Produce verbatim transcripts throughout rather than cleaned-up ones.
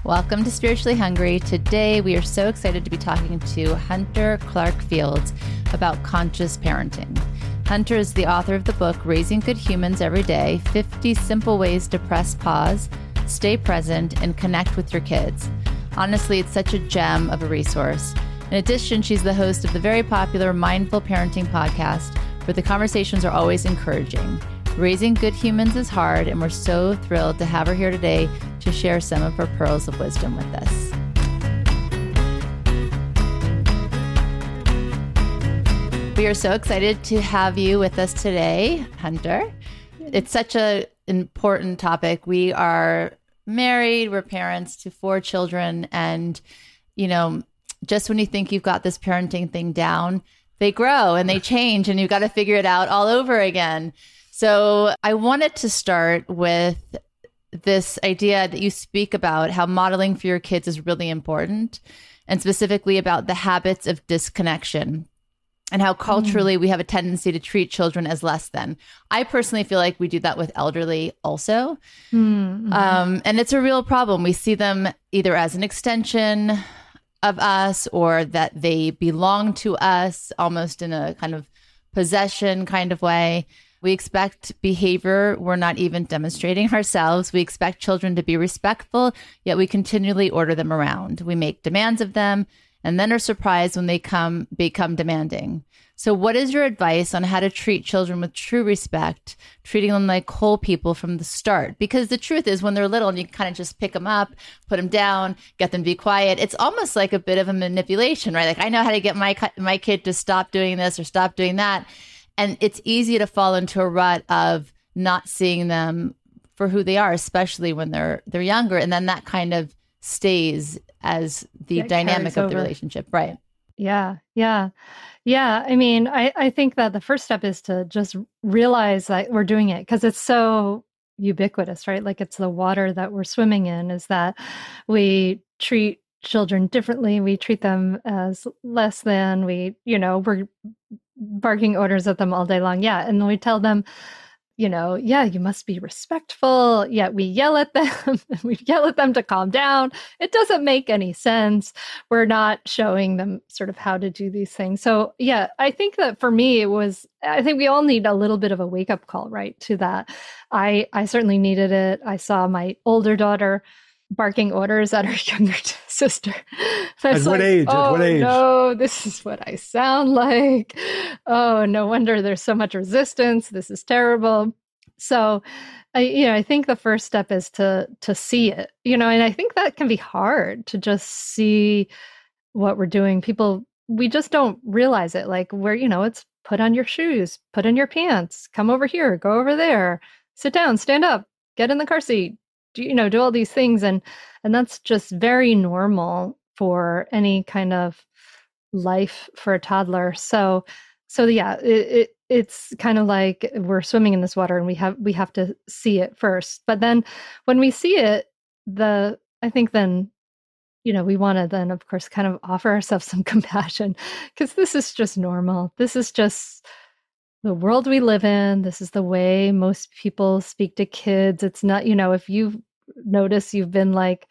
Welcome to Spiritually Hungry. Today, we are so excited to be talking to Hunter Clarke-Fields about conscious parenting. Hunter is the author of the book, Raising Good Humans Every Day, fifty Simple Ways to Press Pause, Stay Present, and Connect with Your Kids. Honestly, it's such a gem of a resource. In addition, she's the host of the very popular Mindful Parenting podcast, where the conversations are always encouraging. Raising good humans is hard, and we're so thrilled to have her here today to share some of her pearls of wisdom with us. We are so excited to have you with us today, Hunter. It's such an important topic. We are married, we're parents to four children, and, you know, just when you think you've got this parenting thing down, they grow and they change, and you've got to figure it out all over again. So I wanted to start with this idea that you speak about how modeling for your kids is really important, and specifically about the habits of disconnection and how culturally mm. we have a tendency to treat children as less than. I personally feel like we do that with elderly also. Mm-hmm. Um, and it's a real problem. We see them either as an extension of us or that they belong to us almost in a kind of possession kind of way. We expect behavior we're not even demonstrating ourselves. We expect children to be respectful, yet we continually order them around. We make demands of them and then are surprised when they come become demanding. So what is your advice on how to treat children with true respect, treating them like whole people from the start? Because the truth is, when they're little and you kind of just pick them up, put them down, get them to be quiet, it's almost like a bit of a manipulation, right? Like, I know how to get my my kid to stop doing this or stop doing that. And it's easy to fall into a rut of not seeing them for who they are, especially when they're they're younger. And then that kind of stays as the it dynamic of over. the relationship. Right. Yeah. Yeah. Yeah. I mean, I, I think that the first step is to just realize that we're doing it because it's so ubiquitous, right? Like, it's the water that we're swimming in, is that we treat children differently. We treat them as less than. We, you know, we're barking orders at them all day long. Yeah. And we tell them, you know, yeah, you must be respectful. Yet we yell at them. We yell at them to calm down. It doesn't make any sense. We're not showing them sort of how to do these things. So yeah, I think that for me, it was, I think we all need a little bit of a wake up call, right, to that. I, I certainly needed it. I saw my older daughter barking orders at her younger sister. At what like, age? Oh, At what age? No, this is what I sound like. Oh, no wonder there's so much resistance. This is terrible. So, I, you know, I think the first step is to to see it. You know, and I think that can be hard to just see what we're doing. People, we just don't realize it. Like, where, you know, it's put on your shoes, put on your pants, come over here, go over there, sit down, stand up, get in the car seat. You know, do all these things. And, and that's just very normal for any kind of life for a toddler. So, so yeah, it, it, it's kind of like we're swimming in this water and we have, we have to see it first. But then when we see it, the, I think then, you know, we want to then, of course, kind of offer ourselves some compassion, because this is just normal. This is just the world we live in. This is the way most people speak to kids. It's not, you know, if you notice you've been like,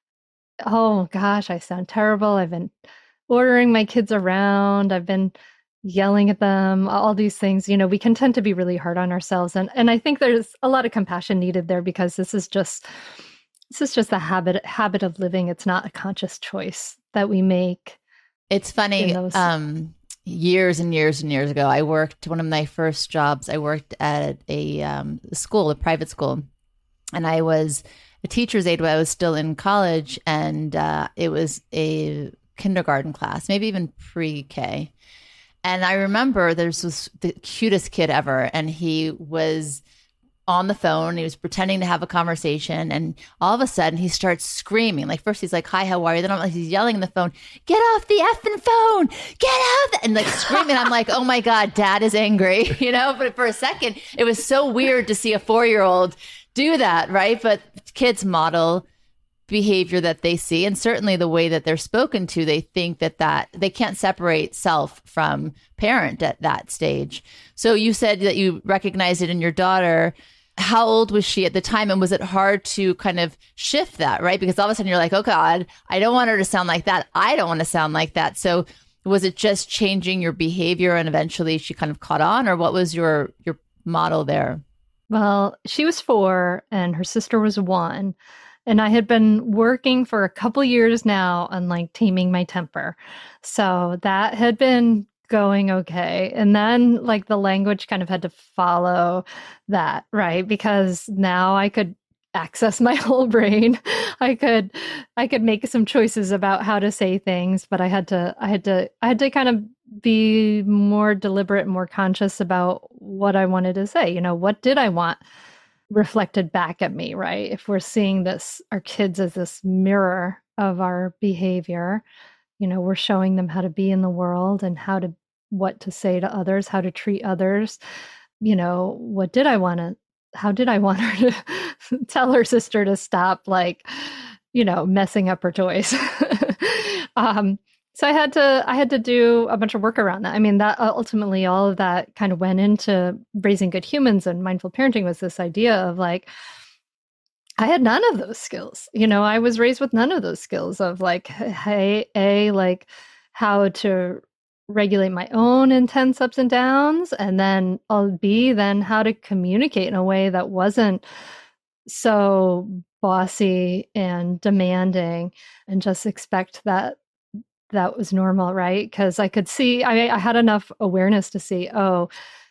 oh gosh, I sound terrible. I've been ordering my kids around. I've been yelling at them, all these things, you know, we can tend to be really hard on ourselves. And and I think there's a lot of compassion needed there, because this is just, this is just a habit, habit of living. It's not a conscious choice that we make. It's funny. Those- um, Years and years and years ago, I worked, one of my first jobs, I worked at a um, school, a private school, and I was a teacher's aide while I was still in college, and uh, it was a kindergarten class, maybe even pre-K. And I remember there's this the cutest kid ever, and he was on the phone. He was pretending to have a conversation, and all of a sudden he starts screaming. Like, first he's like, "Hi, how are you?" Then I'm like, he's yelling in the phone, "Get off the effing phone! Get off!" The-! And like screaming. I'm like, "Oh my God, Dad is angry," you know. But for a second, it was so weird to see a four-year-old do that, right? But kids model behavior that they see, and certainly the way that they're spoken to, they think that that they can't separate self from parent at that stage. So you said that you recognized it in your daughter. How old was she at the time? And was it hard to kind of shift that, right? Because all of a sudden you're like, oh God, I don't want her to sound like that. I don't want to sound like that. So was it just changing your behavior and eventually she kind of caught on, or what was your, your model there? Well, she was four and her sister was one. And I had been working for a couple years now on like taming my temper. So that had been going okay. And then like the language kind of had to follow that, right? Because now I could access my whole brain. I could I could make some choices about how to say things, but I had to I had to I had to kind of be more deliberate, more conscious about what I wanted to say. You know, what did I want reflected back at me, right? If we're seeing this, our kids as this mirror of our behavior, you know, we're showing them how to be in the world and how to, what to say to others, how to treat others. You know, what did I want to, how did I want her to tell her sister to stop, like, you know, messing up her toys? um, So I had to I had to do a bunch of work around that. I mean, that ultimately all of that kind of went into raising good humans, and mindful parenting was this idea of like, I had none of those skills. You know, I was raised with none of those skills of like, hey, A, like how to regulate my own intense ups and downs, and then I'll B, then how to communicate in a way that wasn't so bossy and demanding and just expect that that was normal, right? Because I could see, I, I had enough awareness to see, oh,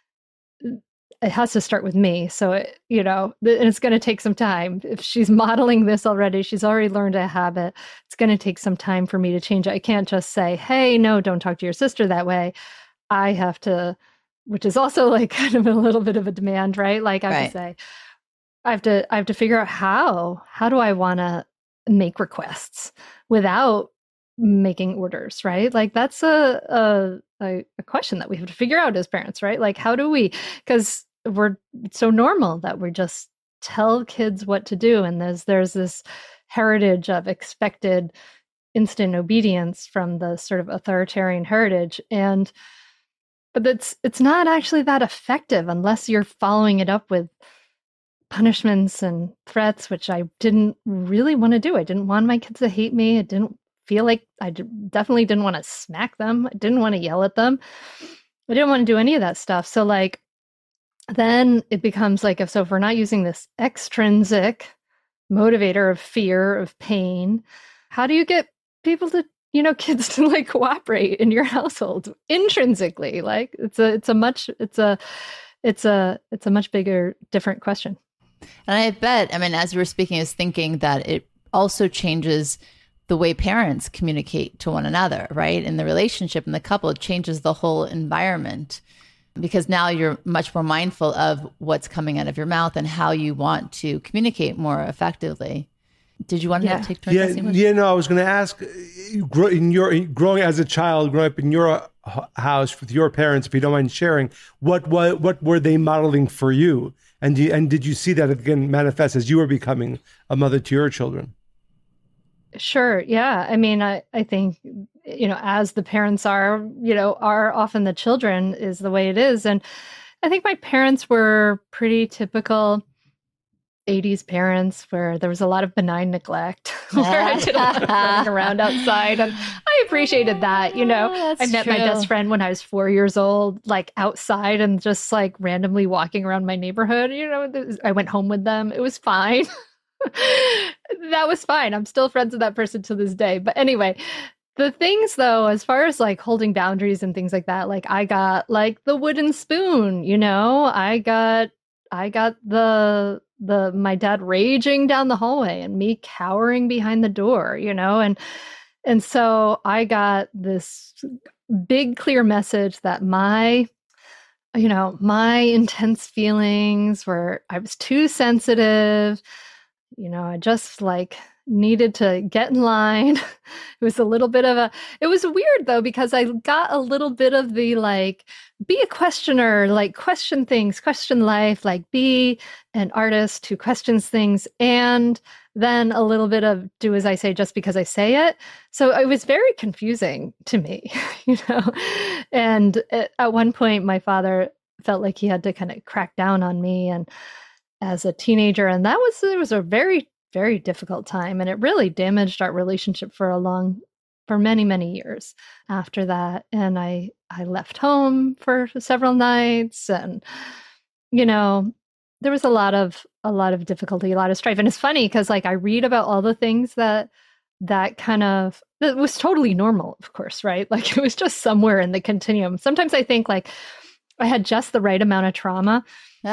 it has to start with me. So, it, you know, th- and it's going to take some time. If she's modeling this already, she's already learned a habit. It's going to take some time for me to change it. I can't just say, hey, no, don't talk to your sister that way. I have to, which is also like kind of a little bit of a demand, right? Like I have Right. to say, I have to, I have to figure out how, how do I want to make requests without making orders, right? Like that's a, a a question that we have to figure out as parents, right? Like how do we, because we're it's so normal that we just tell kids what to do, and there's there's this heritage of expected instant obedience from the sort of authoritarian heritage, and but it's it's not actually that effective unless you're following it up with punishments and threats, which I didn't really want to do. I didn't want my kids to hate me. I didn't feel like I d- definitely didn't want to smack them. I didn't want to yell at them. I didn't want to do any of that stuff. So like, then it becomes like, if so if we're not using this extrinsic motivator of fear, of pain, how do you get people to, you know, kids to like cooperate in your household intrinsically? Like it's a, it's a much, it's a, it's a, it's a much bigger, different question. And I bet, I mean, as you were speaking, I was thinking that it also changes the way parents communicate to one another, right? In the relationship, in the couple, it changes the whole environment, because now you're much more mindful of what's coming out of your mouth and how you want to communicate more effectively. Did you want to Yeah. take turns? Yeah, asking yeah. No, I was going to ask. you grow- In your growing as a child, growing up in your uh, house with your parents, if you don't mind sharing, what what what were they modeling for you? And do you, and did you see that again manifest as you were becoming a mother to your children? Sure. Yeah. I mean, I, I think, you know, as the parents are, you know, are often the children is the way it is. And I think my parents were pretty typical eighties parents where there was a lot of benign neglect, where I did a lot of running around outside. And I appreciated that. You know, Oh, I that's met my true. best friend when I was four years old, like outside and just like randomly walking around my neighborhood. You know, I went home with them. It was fine. That was fine. I'm still friends with that person to this day. But anyway, the things though, as far as like holding boundaries and things like that, like I got like the wooden spoon, you know, I got, I got the, the, my dad raging down the hallway and me cowering behind the door, you know, and, and so I got this big, clear message that my, you know, my intense feelings were, I was too sensitive. You know, I just like needed to get in line. It was a little bit of a, it was weird though, because I got a little bit of the like, be a questioner, like question things, question life, like be an artist who questions things. And then a little bit of do as I say, just because I say it. So it was very confusing to me, you know, and at one point my father felt like he had to kind of crack down on me. And as a teenager. And that was, it was a very, very difficult time. And it really damaged our relationship for a long, for many, many years after that. And I, I left home for several nights, and, you know, there was a lot of, a lot of difficulty, a lot of strife. And it's funny because like I read about all the things that, that kind of, it was totally normal, of course, right? Like it was just somewhere in the continuum. Sometimes I think like I had just the right amount of trauma,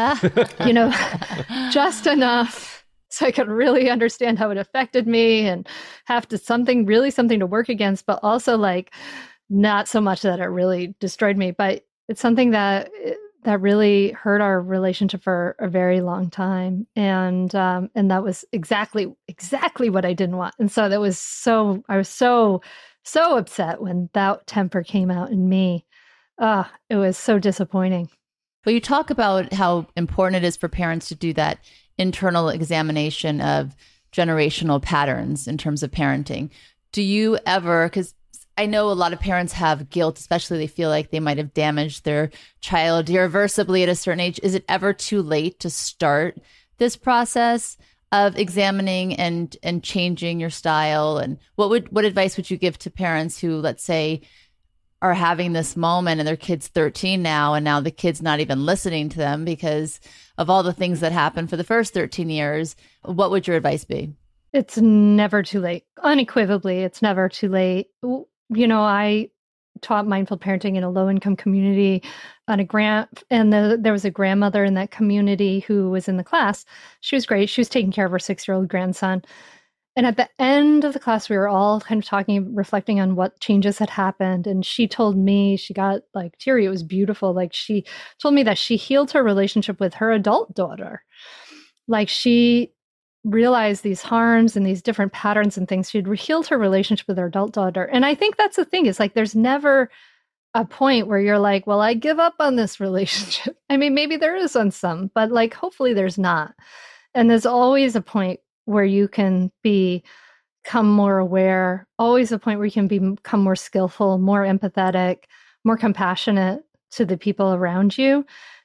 you know, just enough so I could really understand how it affected me and have to something, really something to work against, but also like not so much that it really destroyed me, but it's something that that really hurt our relationship for a very long time. And um, and that was exactly, exactly what I didn't want. And so that was so, I was so, so upset when that temper came out in me. Ah, uh, it was so disappointing. Well, you talk about how important it is for parents to do that internal examination of generational patterns in terms of parenting. Do you ever, because I know a lot of parents have guilt, especially they feel like they might have damaged their child irreversibly at a certain age. Is it ever too late to start this process of examining and and changing your style? And what would what advice would you give to parents who, let's say, are having this moment and their kid's thirteen now, and now the kid's not even listening to them because of all the things that happened for the first thirteen years? What would your advice be? It's never too late. Unequivocally, it's never too late. You know, I taught mindful parenting in a low-income community on a grant, and the, there was a grandmother in that community who was in the class. She was great. She was taking care of her six-year-old grandson. And at the end of the class, we were all kind of talking, reflecting on what changes had happened. And she told me, she got like teary. It was beautiful. Like she told me that she healed her relationship with her adult daughter. Like she realized these harms and these different patterns and things. She'd healed her relationship with her adult daughter. And I think that's the thing, is like, there's never a point where you're like, well, I give up on this relationship. I mean, maybe there is on some, but like, hopefully there's not. And there's always a point where you can be, become more aware, always a point where you can be, become more skillful, more empathetic, more compassionate to the people around you.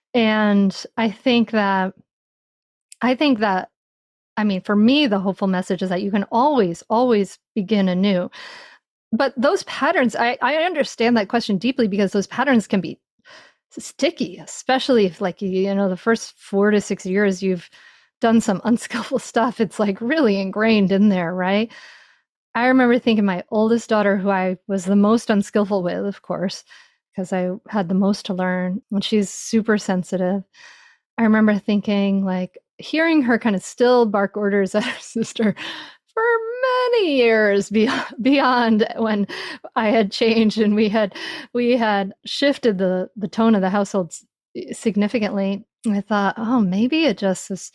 And I think that, I think that, I mean, for me, the hopeful message is that you can always, always begin anew. But those patterns, I, I understand that question deeply, because those patterns can be sticky, especially if like, you know, the first four to six years you've done some unskillful stuff. It's like really ingrained in there, right? I remember thinking my oldest daughter, who I was the most unskillful with, of course, because I had the most to learn, and she's super sensitive. I remember thinking, like, hearing her kind of still bark orders at her sister for many years beyond, beyond when I had changed and we had we had shifted the the tone of the household significantly. And I thought, oh, maybe it just is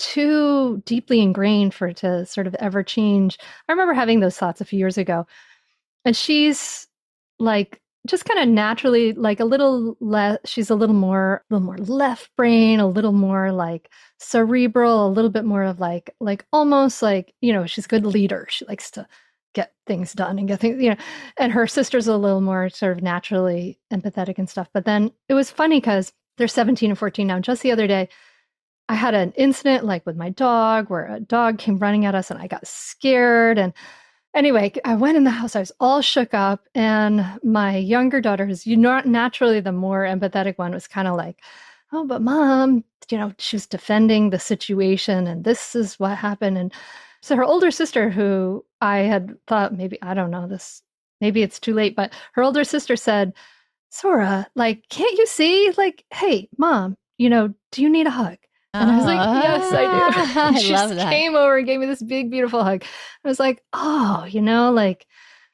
too deeply ingrained for it to sort of ever change. I remember having those thoughts a few years ago. And she's like, just kind of naturally, like a little less, she's a little more, a little more left brain, a little more like cerebral, a little bit more of like, like almost like, you know, she's a good leader. She likes to get things done and get things, you know, and her sister's a little more sort of naturally empathetic and stuff. But then it was funny because they're seventeen and fourteen now. Just the other day, I had an incident like with my dog where a dog came running at us and I got scared. And anyway, I went in the house, I was all shook up, and my younger daughter, who's you know, naturally the more empathetic one, was kind of like, oh, but mom, you know, she was defending the situation and this is what happened. And so her older sister, who I had thought maybe, I don't know, this, maybe it's too late, but her older sister said, Sora, like, can't you see, like, hey, mom, you know, do you need a hug? And I was like, yes, I do. I she love just that. came over and gave me this big, beautiful hug. I was like, oh, you know, like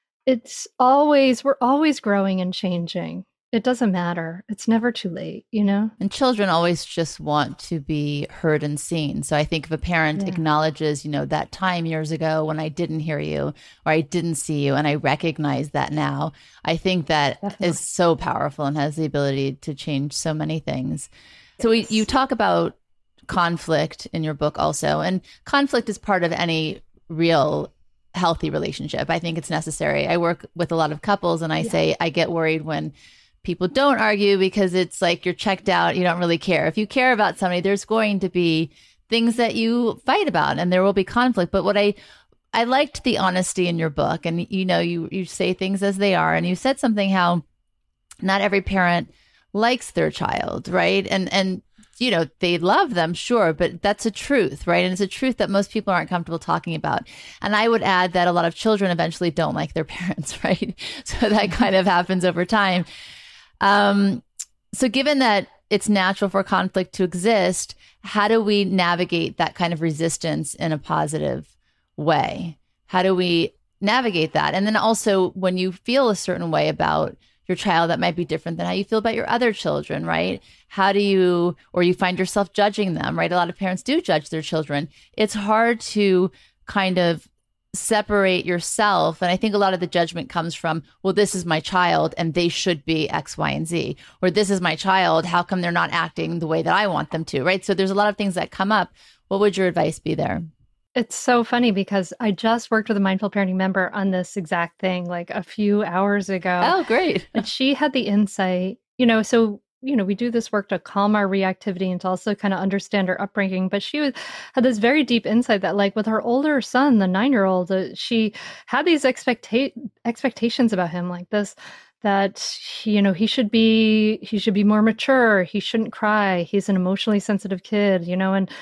it's always, we're always growing and changing. It doesn't matter. It's never too late, you know? And children always just want to be heard and seen. So I think if a parent Yeah. acknowledges, you know, that time years ago when I didn't hear you or I didn't see you and I recognize that now, I think that Definitely. is so powerful and has the ability to change so many things. So we, Yes. you talk about conflict in your book also, and conflict is part of any real healthy relationship. I think it's necessary. I work with a lot of couples and I Yeah. say I get worried when people don't argue because it's like you're checked out. You don't really care. If you care about somebody, there's going to be things that you fight about and there will be conflict. But what I I liked the honesty in your book, and you know, you you say things as they are, and you said something how not every parent likes their child, right? And and you know, they love them, sure, but that's a truth, right? And it's a truth that most people aren't comfortable talking about. And I would add that a lot of children eventually don't like their parents, right? So that kind of happens over time. Um, so given that it's natural for conflict to exist, how do we navigate that kind of resistance in a positive way? How do we navigate that? And then also, when you feel a certain way about your child that might be different than how you feel about your other children, right? How do you, or you find yourself judging them, right? A lot of parents do judge their children. It's hard to kind of separate yourself. And I think a lot of the judgment comes from, well, this is my child and they should be X, Y, and Z. Or this is my child, how come they're not acting the way that I want them to, right? So there's a lot of things that come up. What would your advice be there? It's so funny because I just worked with a mindful parenting member on this exact thing like a few hours ago. Oh, great. And she had the insight, you know, so, you know, we do this work to calm our reactivity and to also kind of understand her upbringing. But she was, had this very deep insight that like with her older son, the nine-year-old, uh, she had these expecta- expectations about him like this, that, you know, he should be, he should be more mature. He shouldn't cry. He's an emotionally sensitive kid, you know, and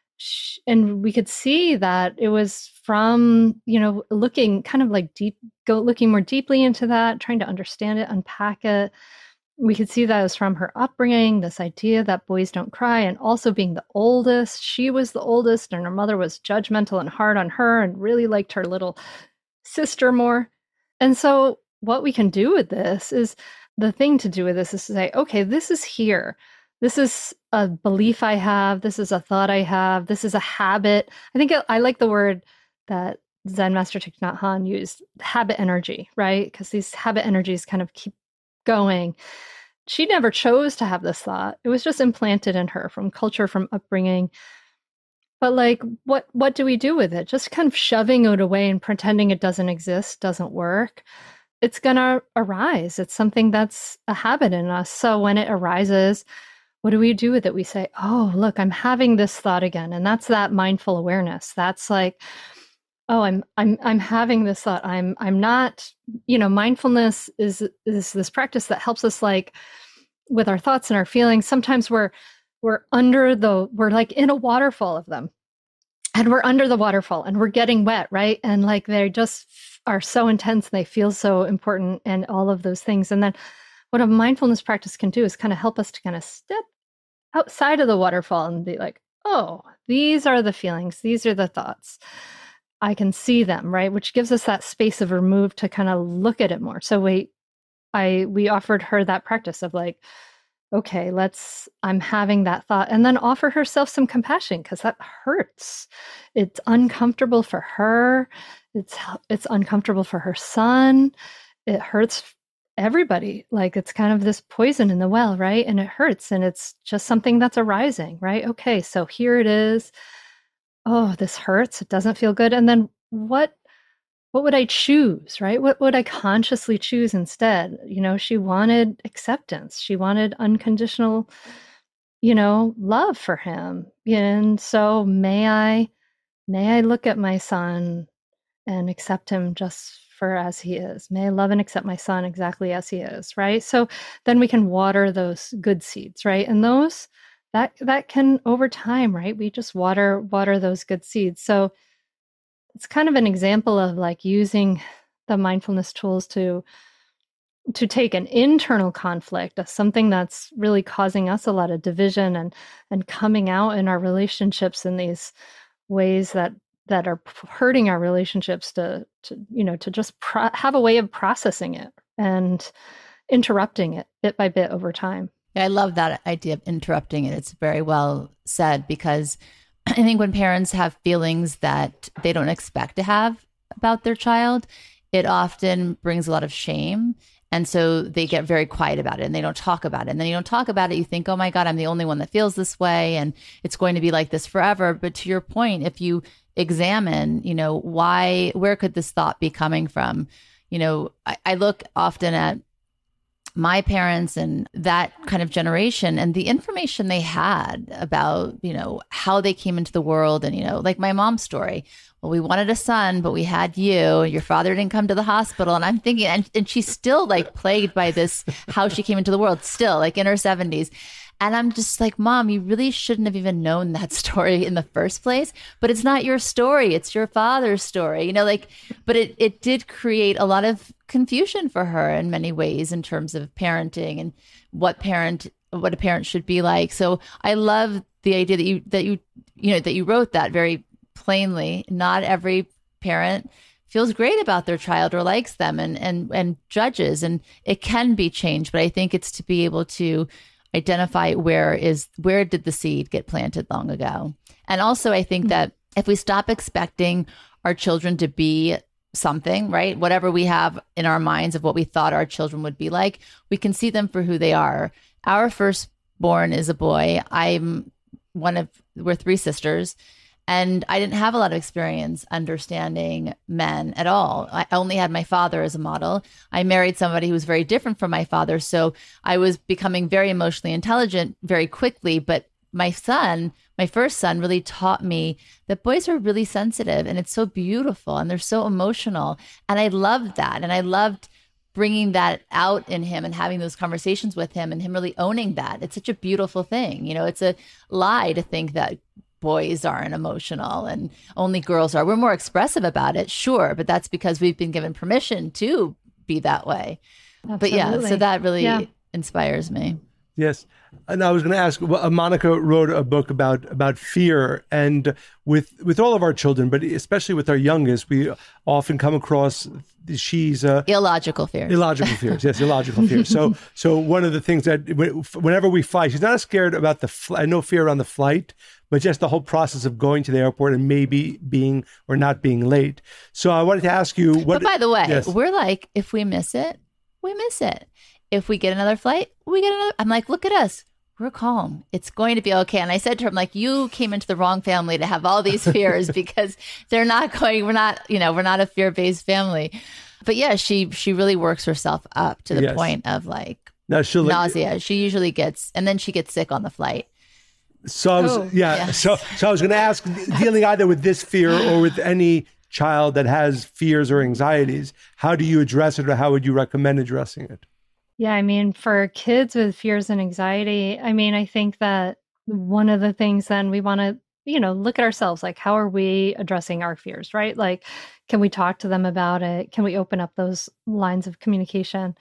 And we could see that it was from, you know, looking kind of like deep, go looking more deeply into that, trying to understand it, unpack it. We could see that it was from her upbringing, this idea that boys don't cry, and also being the oldest. She was the oldest, and her mother was judgmental and hard on her and really liked her little sister more. And so what we can do with this is, the thing to do with this is to say, okay, this is here. This is a belief I have. This is a thought I have. This is a habit. I think I like the word that Zen Master Thich Nhat Hanh used, habit energy, right? Because these habit energies kind of keep going. She never chose to have this thought. It was just implanted in her from culture, from upbringing. But like, what what do we do with it? Just kind of shoving it away and pretending it doesn't exist doesn't work. It's going to arise. It's something that's a habit in us. So when it arises, what do we do with it? We say, oh, look, I'm having this thought again. And that's that mindful awareness. That's like, oh, I'm I'm I'm having this thought. I'm I'm not, you know, mindfulness is is this practice that helps us like with our thoughts and our feelings. Sometimes we're we're under the, we're like in a waterfall of them. And we're under the waterfall and we're getting wet, right? And like they just are so intense, they feel so important and all of those things. And then what a mindfulness practice can do is kind of help us to kind of step outside of the waterfall and be like, oh, these are the feelings. These are the thoughts. I can see them, right? Which gives us that space of remove to kind of look at it more. So we, I, we offered her that practice of like, okay, let's, I'm having that thought, and then offer herself some compassion because that hurts. It's uncomfortable for her. It's, it's uncomfortable for her son. It hurts everybody. Like it's kind of this poison in the well, right? And it hurts, and it's just something that's arising, right? Okay, so here it is. Oh, this hurts. It doesn't feel good. And then what, what would I choose, right? What would I consciously choose instead? You know, she wanted acceptance. She wanted unconditional, you know, love for him. And so may I, may I look at my son and accept him just for as he is. May I love and accept my son exactly as he is, right? So then we can water those good seeds, right? And those, that that can over time, right? We just water water those good seeds. So it's kind of an example of like using the mindfulness tools to to take an internal conflict, something that's really causing us a lot of division and and coming out in our relationships in these ways that that are hurting our relationships, to, to you know, to just pro- have a way of processing it and interrupting it bit by bit over time. Yeah, I love that idea of interrupting it. It's very well said, because I think when parents have feelings that they don't expect to have about their child, it often brings a lot of shame. And so they get very quiet about it and they don't talk about it. And then you don't talk about it, you think, oh my God, I'm the only one that feels this way and it's going to be like this forever. But to your point, if you examine, you know, why, where could this thought be coming from? You know, I, I look often at my parents and that kind of generation and the information they had about, you know, how they came into the world. And, you know, like my mom's story. Well, we wanted a son, but we had you. Your father didn't come to the hospital. And I'm thinking, and, and she's still like plagued by this, how she came into the world, still like in her seventies. And I'm just like, Mom, you really shouldn't have even known that story in the first place. But it's not your story. It's your father's story, you know, like, but it, it did create a lot of confusion for her in many ways in terms of parenting and what parent, what a parent should be like. So I love the idea that you, that you, you know, that you wrote that very plainly. Not every parent feels great about their child or likes them and, and, and judges, and it can be changed. But I think it's to be able to identify where is where did the seed get planted long ago. And also I think that if we stop expecting our children to be something, right, whatever we have in our minds of what we thought our children would be like, we can see them for who they are. Our firstborn is a boy. I'm one of, we're three sisters. And I didn't have a lot of experience understanding men at all. I only had my father as a model. I married somebody who was very different from my father. So I was becoming very emotionally intelligent very quickly. But my son, my first son, really taught me that boys are really sensitive and it's so beautiful and they're so emotional. And I loved that. And I loved bringing that out in him and having those conversations with him and him really owning that. It's such a beautiful thing. You know, it's a lie to think that boys aren't emotional and only girls are. We're more expressive about it, sure, but that's because we've been given permission to be that way. Absolutely. But yeah, so that really yeah. inspires me. Yes. And I was going to ask, well, Monica wrote a book about about fear, and with with all of our children, but especially with our youngest, we often come across she's uh, illogical fears. Illogical fears, yes, illogical fears. So so one of the things that whenever we fly, she's not scared about the fl- no fear around the flight, but just the whole process of going to the airport and maybe being or not being late. So I wanted to ask you, what? But by the way, yes. we're like, if we miss it, we miss it. If we get another flight, we get another. I'm like, look at us. We're calm. It's going to be okay. And I said to her, I'm like, you came into the wrong family to have all these fears because they're not going, we're not, you know, we're not a fear-based family. But yeah, she she really works herself up to the yes. point of like now she'll nausea. Like, she usually gets, and then she gets sick on the flight. So I was, oh, yeah. yes. So so I was going to ask, dealing either with this fear or with any child that has fears or anxieties, how do you address it, or how would you recommend addressing it? Yeah, I mean, for kids with fears and anxiety, I mean, I think that one of the things then we want to, you know, look at ourselves, like, how are we addressing our fears, right? Like, can we talk to them about it? Can we open up those lines of communication?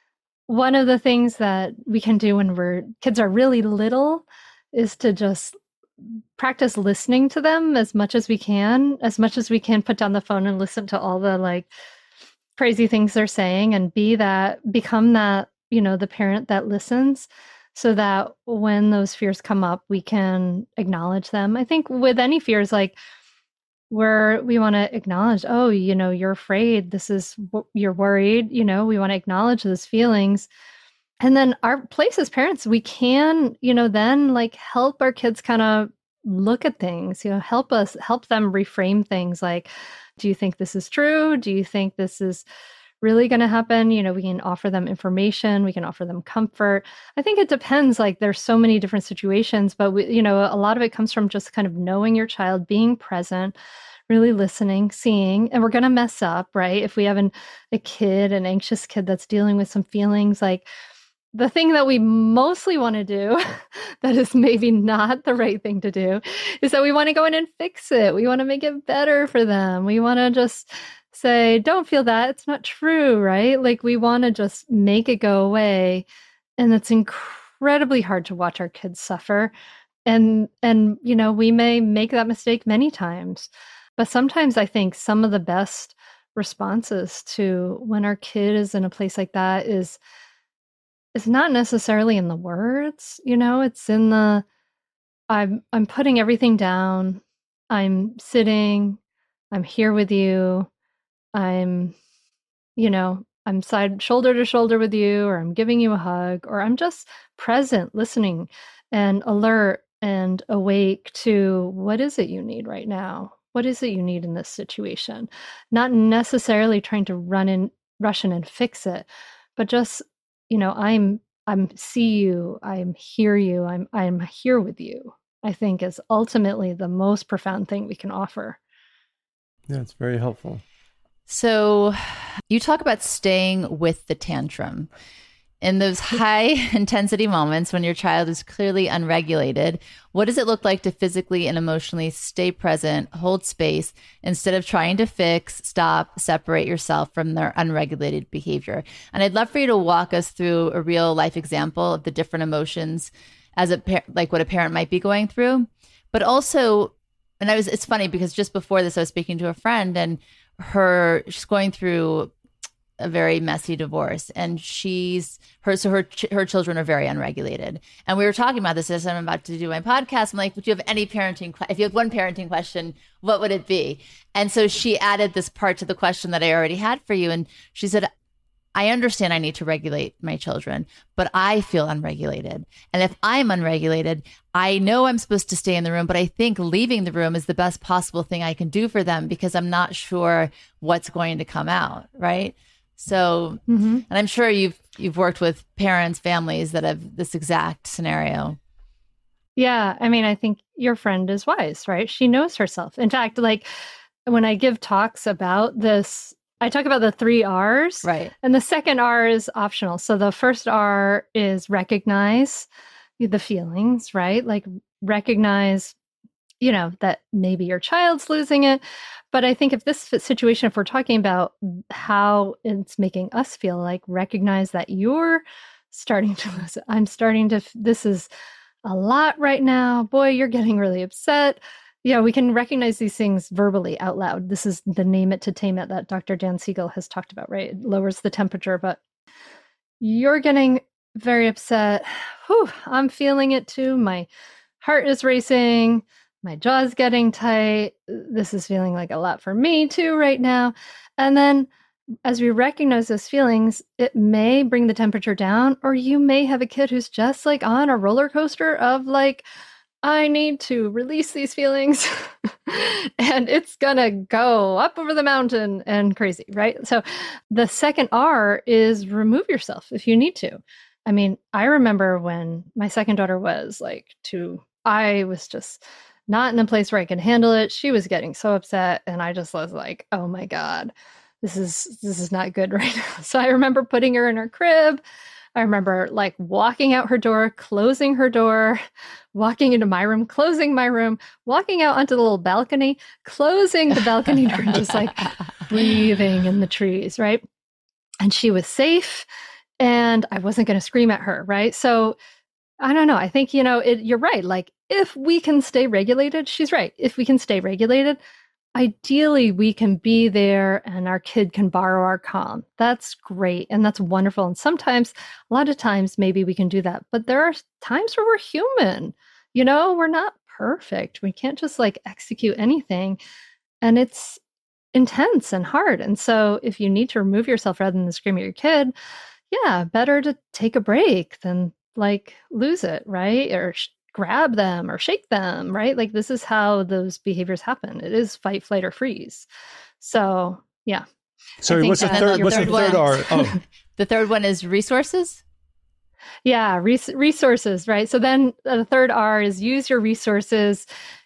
One of the things that we can do when we're kids are really little is to just practice listening to them as much as we can, as much as we can put down the phone and listen to all the like crazy things they're saying, and be that, become that, you know, the parent that listens, so that when those fears come up, we can acknowledge them. I think with any fears, like, where we want to acknowledge, oh, you know, you're afraid, this is, you're worried, you know, we want to acknowledge those feelings. And then our place as parents, we can, you know, then like help our kids kind of look at things, you know, help us, help them reframe things like, do you think this is true? Do you think this is really going to happen? You know, we can offer them information. We can offer them comfort. I think it depends. Like, there's so many different situations, but we, you know, a lot of it comes from just kind of knowing your child, being present, really listening, seeing, and we're going to mess up, right? If we have an, a kid, an anxious kid that's dealing with some feelings, like, the thing that we mostly want to do that is maybe not the right thing to do is that we want to go in and fix it. We want to make it better for them. We want to just say, don't feel that. It's not true, right? Like, we want to just make it go away. And it's incredibly hard to watch our kids suffer. And, and, you know, we may make that mistake many times. But sometimes I think some of the best responses to when our kid is in a place like that is it's not necessarily in the words, you know, it's in the, I'm, I'm putting everything down. I'm sitting, I'm here with you. I'm, you know, I'm side shoulder to shoulder with you, or I'm giving you a hug, or I'm just present, listening and alert and awake to what is it you need right now? What is it you need in this situation? Not necessarily trying to run in, rush in and fix it, but just you know, I'm I'm see you, I'm hear you, I'm I'm here with you, I think is ultimately the most profound thing we can offer. Yeah, it's very helpful. So you talk about staying with the tantrum. In those high intensity moments when your child is clearly unregulated, what does it look like to physically and emotionally stay present, hold space, instead of trying to fix, stop, separate yourself from their unregulated behavior? And I'd love for you to walk us through a real life example of the different emotions as a par- like what a parent might be going through. But also, and I was it's funny because just before this, I was speaking to a friend and her she's going through a very messy divorce, and she's her so her ch- her children are very unregulated. And we were talking about this as I'm about to do my podcast. I'm like, "Would you have any parenting? Que- if you have one parenting question, what would it be?" And so she added this part to the question that I already had for you, and she said, "I understand I need to regulate my children, but I feel unregulated. And if I'm unregulated, I know I'm supposed to stay in the room, but I think leaving the room is the best possible thing I can do for them because I'm not sure what's going to come out, right?" So, mm-hmm. and I'm sure you've you've worked with parents, families that have this exact scenario. Yeah, I mean, I think your friend is wise, right? She knows herself. In fact, like when I give talks about this, I talk about the three R's, right? And the second R is optional. So the first R is recognize the feelings, right? Like recognize, you know, that maybe your child's losing it. But I think if this situation, if we're talking about how it's making us feel, like recognize that you're starting to lose it. I'm starting to, this is a lot right now. Boy, you're getting really upset. Yeah, we can recognize these things verbally out loud. This is the name it to tame it that Doctor Dan Siegel has talked about, right? It lowers the temperature, but you're getting very upset. Whew, I'm feeling it too. My heart is racing. My jaw's getting tight. This is feeling like a lot for me too right now. And then as we recognize those feelings, it may bring the temperature down, or you may have a kid who's just like on a roller coaster of like, I need to release these feelings and it's gonna go up over the mountain and crazy, right? So the second R is remove yourself if you need to. I mean, I remember when my second daughter was like two, I was just not in a place where I could handle it. She was getting so upset and I just was like, oh my God, this is this is not good right now. So I remember putting her in her crib. I remember like walking out her door, closing her door, walking into my room, closing my room, walking out onto the little balcony, closing the balcony door, and just like breathing in the trees, right? And she was safe and I wasn't going to scream at her, right? So I don't know. I think, you know, it, you're right. Like if we can stay regulated, she's right. If we can stay regulated, ideally we can be there and our kid can borrow our calm. That's great. And that's wonderful. And sometimes, a lot of times, maybe we can do that. But there are times where we're human, you know, we're not perfect. We can't just like execute anything. And it's intense and hard. And so if you need to remove yourself rather than scream at your kid, yeah, better to take a break than like lose it, right? Or sh- grab them or shake them, right? Like this is how those behaviors happen. It is fight, flight, or freeze. So yeah. Sorry, what's the third? What's the third R? Oh, the third one is resources. Yeah, res- resources, right? So then the third R is use your resources,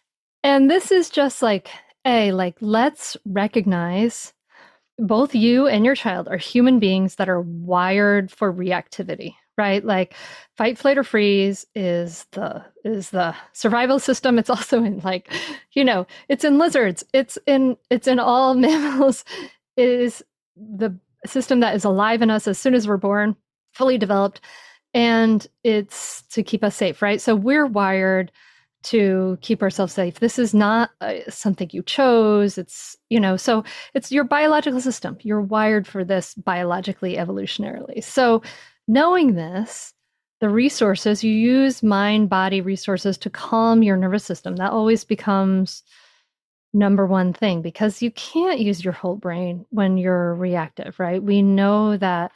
and this is just like a like let's recognize both you and your child are human beings that are wired for reactivity, right? Like fight, flight, or freeze is the is the survival system. It's also in like, you know, it's in lizards. It's in it's in all mammals. It is the system that is alive in us as soon as we're born, fully developed, and it's to keep us safe, right? So we're wired to keep ourselves safe. This is not uh, something you chose. It's, you know, so it's your biological system. You're wired for this biologically, evolutionarily. So knowing this, the resources, you use mind, body resources to calm your nervous system. That always becomes number one thing because you can't use your whole brain when you're reactive, right? We know that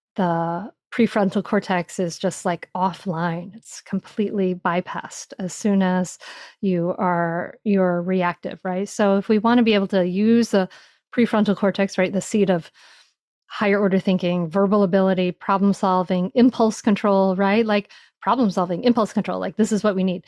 the prefrontal cortex is just like offline. It's completely bypassed as soon as you are you're reactive, right? So if we want to be able to use the prefrontal cortex, right, the seat of higher order thinking, verbal ability, problem solving, impulse control, right? Like problem solving, impulse control, like this is what we need.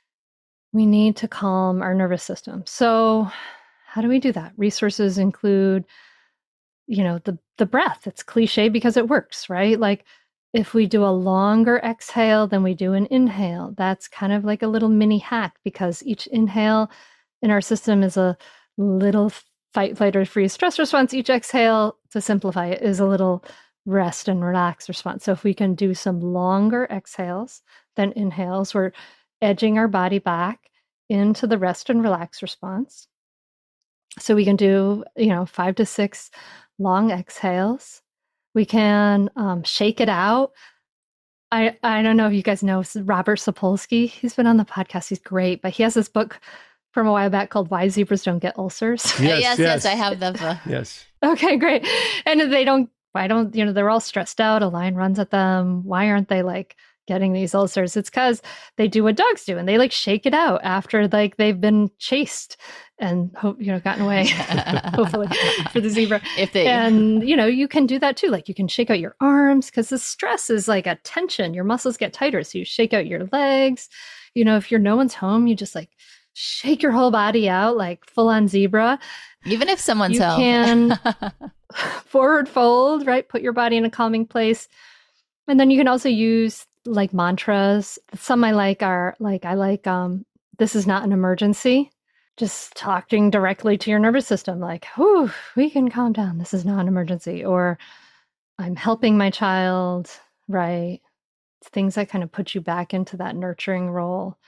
We need to calm our nervous system. So how do we do that? Resources include, you know, the, the breath. It's cliche because it works, right? Like if we do a longer exhale than we do an inhale, that's kind of like a little mini hack because each inhale in our system is a little fight, flight, or freeze stress response. Each exhale, to simplify it, is a little rest and relax response. So if we can do some longer exhales than inhales, we're edging our body back into the rest and relax response. So we can do, you know, five to six long exhales. We can um, shake it out. I, I don't know if you guys know Robert Sapolsky. He's been on the podcast. He's great, but he has this book from a while back called Why Zebras Don't Get Ulcers. Yes, yes, yes, I have the book. Yes. Okay, great. And they don't, why don't, you know, they're all stressed out. A lion runs at them. Why aren't they like getting these ulcers? It's because they do what dogs do and they like shake it out after like they've been chased and hope, you know, gotten away, hopefully for the zebra. If they, and, you know, you can do that too. Like you can shake out your arms because the stress is like a tension. Your muscles get tighter. So you shake out your legs. You know, if you're no one's home, you just like shake your whole body out like full on zebra. Even if someone's you home. can forward fold, right? Put your body in a calming place. And then you can also use like mantras. Some I like are like, I like, um, this is not an emergency. Just talking directly to your nervous system, like, whew, we can calm down. This is not an emergency. Or I'm helping my child, right? It's things that kind of put you back into that nurturing role.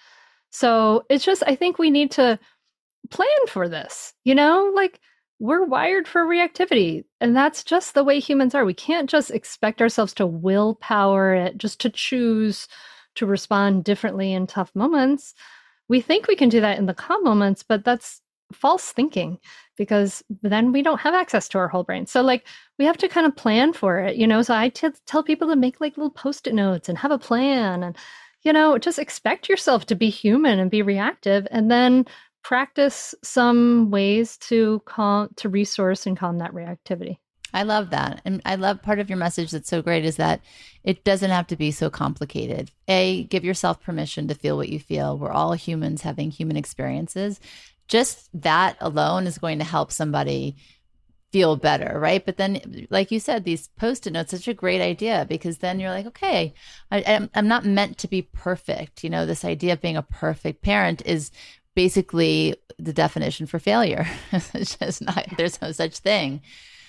So it's just, I think we need to plan for this, you know, like we're wired for reactivity. And that's just the way humans are. We can't just expect ourselves to willpower it, just to choose to respond differently in tough moments. We think we can do that in the calm moments, but that's false thinking because then we don't have access to our whole brain. So like we have to kind of plan for it, you know? So I t- tell people to make like little Post-it notes and have a plan and, you know, just expect yourself to be human and be reactive and then practice some ways to calm, to resource and calm that reactivity. I love that. And I love part of your message that's so great is that it doesn't have to be so complicated. A, give yourself permission to feel what you feel. We're all humans having human experiences. Just that alone is going to help somebody feel better, right? But then, like you said, these Post-it notes, such a great idea because then you're like, okay, I, I'm, I'm not meant to be perfect. You know, this idea of being a perfect parent is basically the definition for failure. It's just not, there's no such thing.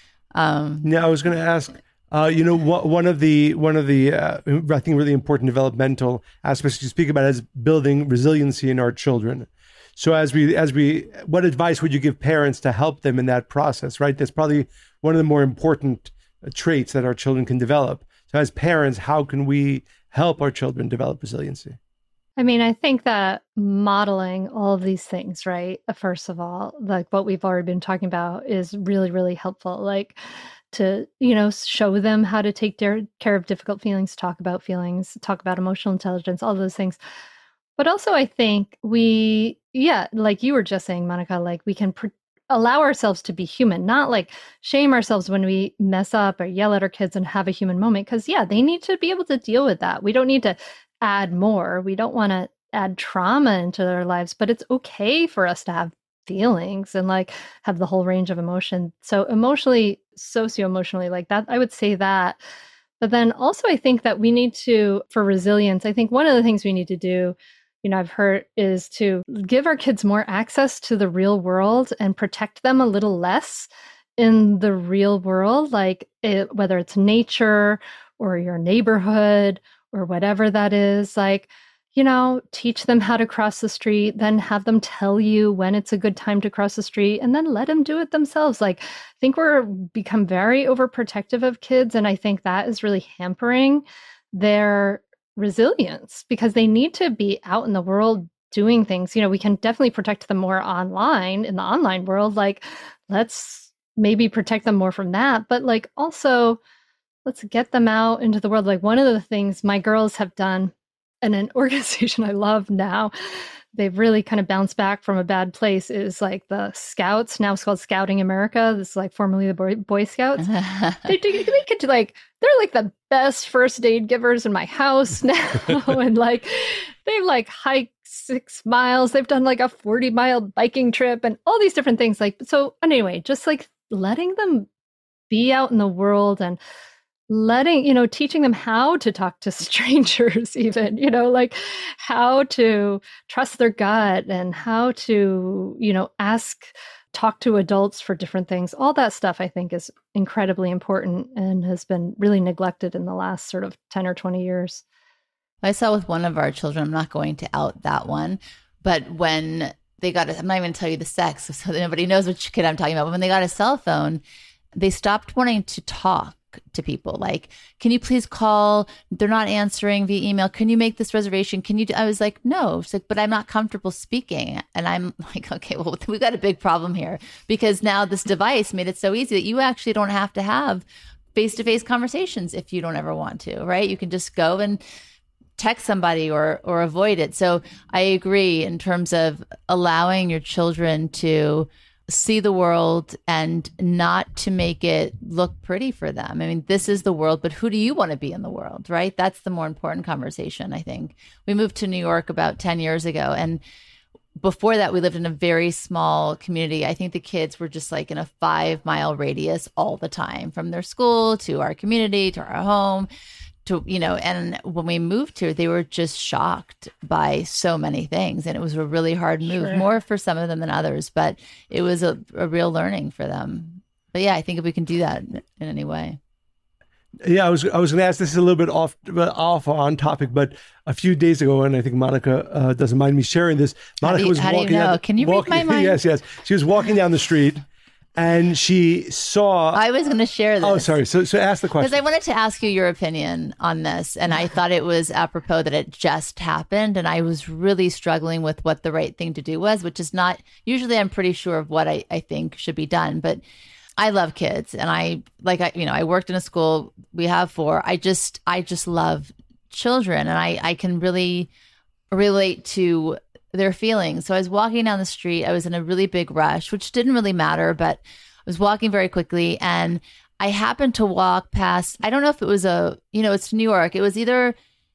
Um, yeah, I was going to ask, uh, you know, wh- one of the, one of the, uh, I think really important developmental aspects you speak about is building resiliency in our children. So as we, as we, what advice would you give parents to help them in that process, right? That's probably one of the more important traits that our children can develop. So as parents, how can we help our children develop resiliency? I mean, I think that modeling all of these things, right? First of all, like what we've already been talking about is really, really helpful. Like to, you know, show them how to take care of difficult feelings, talk about feelings, talk about emotional intelligence, all those things. But also I think we, yeah, like you were just saying, Monica, like we can pr- allow ourselves to be human, not like shame ourselves when we mess up or yell at our kids and have a human moment. Because yeah, they need to be able to deal with that. We don't need to add more. We don't want to add trauma into their lives, but it's okay for us to have feelings and like have the whole range of emotion. So emotionally, socio-emotionally, like that, I would say that. But then also I think that we need to, for resilience, I think one of the things we need to do, you know, I've heard is to give our kids more access to the real world and protect them a little less in the real world, like it, whether it's nature or your neighborhood or whatever that is, like, you know, teach them how to cross the street, then have them tell you when it's a good time to cross the street, and then let them do it themselves. Like, I think we're become very overprotective of kids, and I think that is really hampering their resilience because they need to be out in the world doing things. You know, we can definitely protect them more online in the online world. Like, let's maybe protect them more from that, but like also let's get them out into the world. Like one of the things my girls have done and an organization I love now they've really kind of bounced back from a bad place is like the Scouts. Now it's called Scouting America. This is like formerly the Boy, Boy Scouts. they, do, they get to like, they're like the best first aid givers in my house now. And like, they've like hiked six miles. They've done like a forty mile biking trip and all these different things. Like, so anyway, just like letting them be out in the world and letting, you know, teaching them how to talk to strangers, even, you know, like how to trust their gut and how to, you know, ask, talk to adults for different things. All that stuff I think is incredibly important and has been really neglected in the last sort of ten or twenty years. I saw with one of our children, I'm not going to out that one, but when they got, a, I'm not even going to tell you the sex so that nobody knows which kid I'm talking about, but when they got a cell phone, they stopped wanting to talk to people. Like, can you please call? They're not answering via email. Can you make this reservation? Can you do? I was like, no. She's like, but I'm not comfortable speaking. And I'm like, okay, well, we've got a big problem here because now this device made it so easy that you actually don't have to have face-to-face conversations if you don't ever want to, right? You can just go and text somebody or or avoid it. So I agree in terms of allowing your children to see the world and not to make it look pretty for them. I mean, this is the world, but who do you want to be in the world, right? That's the more important conversation, I think. We moved to New York about ten years ago. And before that, we lived in a very small community. I think the kids were just like in a five mile radius all the time from their school to our community to our home. To, you know, and when we moved here, they were just shocked by so many things. And it was a really hard move, sure. more for some of them than others, but it was a, a real learning for them. But yeah, I think if we can do that in, in any way. Yeah, I was I was going to ask, this is a little bit off off on topic, but a few days ago, and I think Monica uh, doesn't mind me sharing this, Monica how do you, was how walking do you know? down, Can you walking, read my mind? Yes, yes. She was walking down the street. And she saw. I was going to share this. Oh, sorry. So, so ask the question. Because I wanted to ask you your opinion on this, and I thought it was apropos that it just happened, and I was really struggling with what the right thing to do was, which is not usually. I'm pretty sure of what I, I think should be done, but I love kids, and I like I you know I worked in a school. We have four. I just I just love children, and I I can really relate to their feelings. So I was walking down the street. I was in a really big rush, which didn't really matter, but I was walking very quickly and I happened to walk past, I don't know if it was a, you know, it's New York. It was either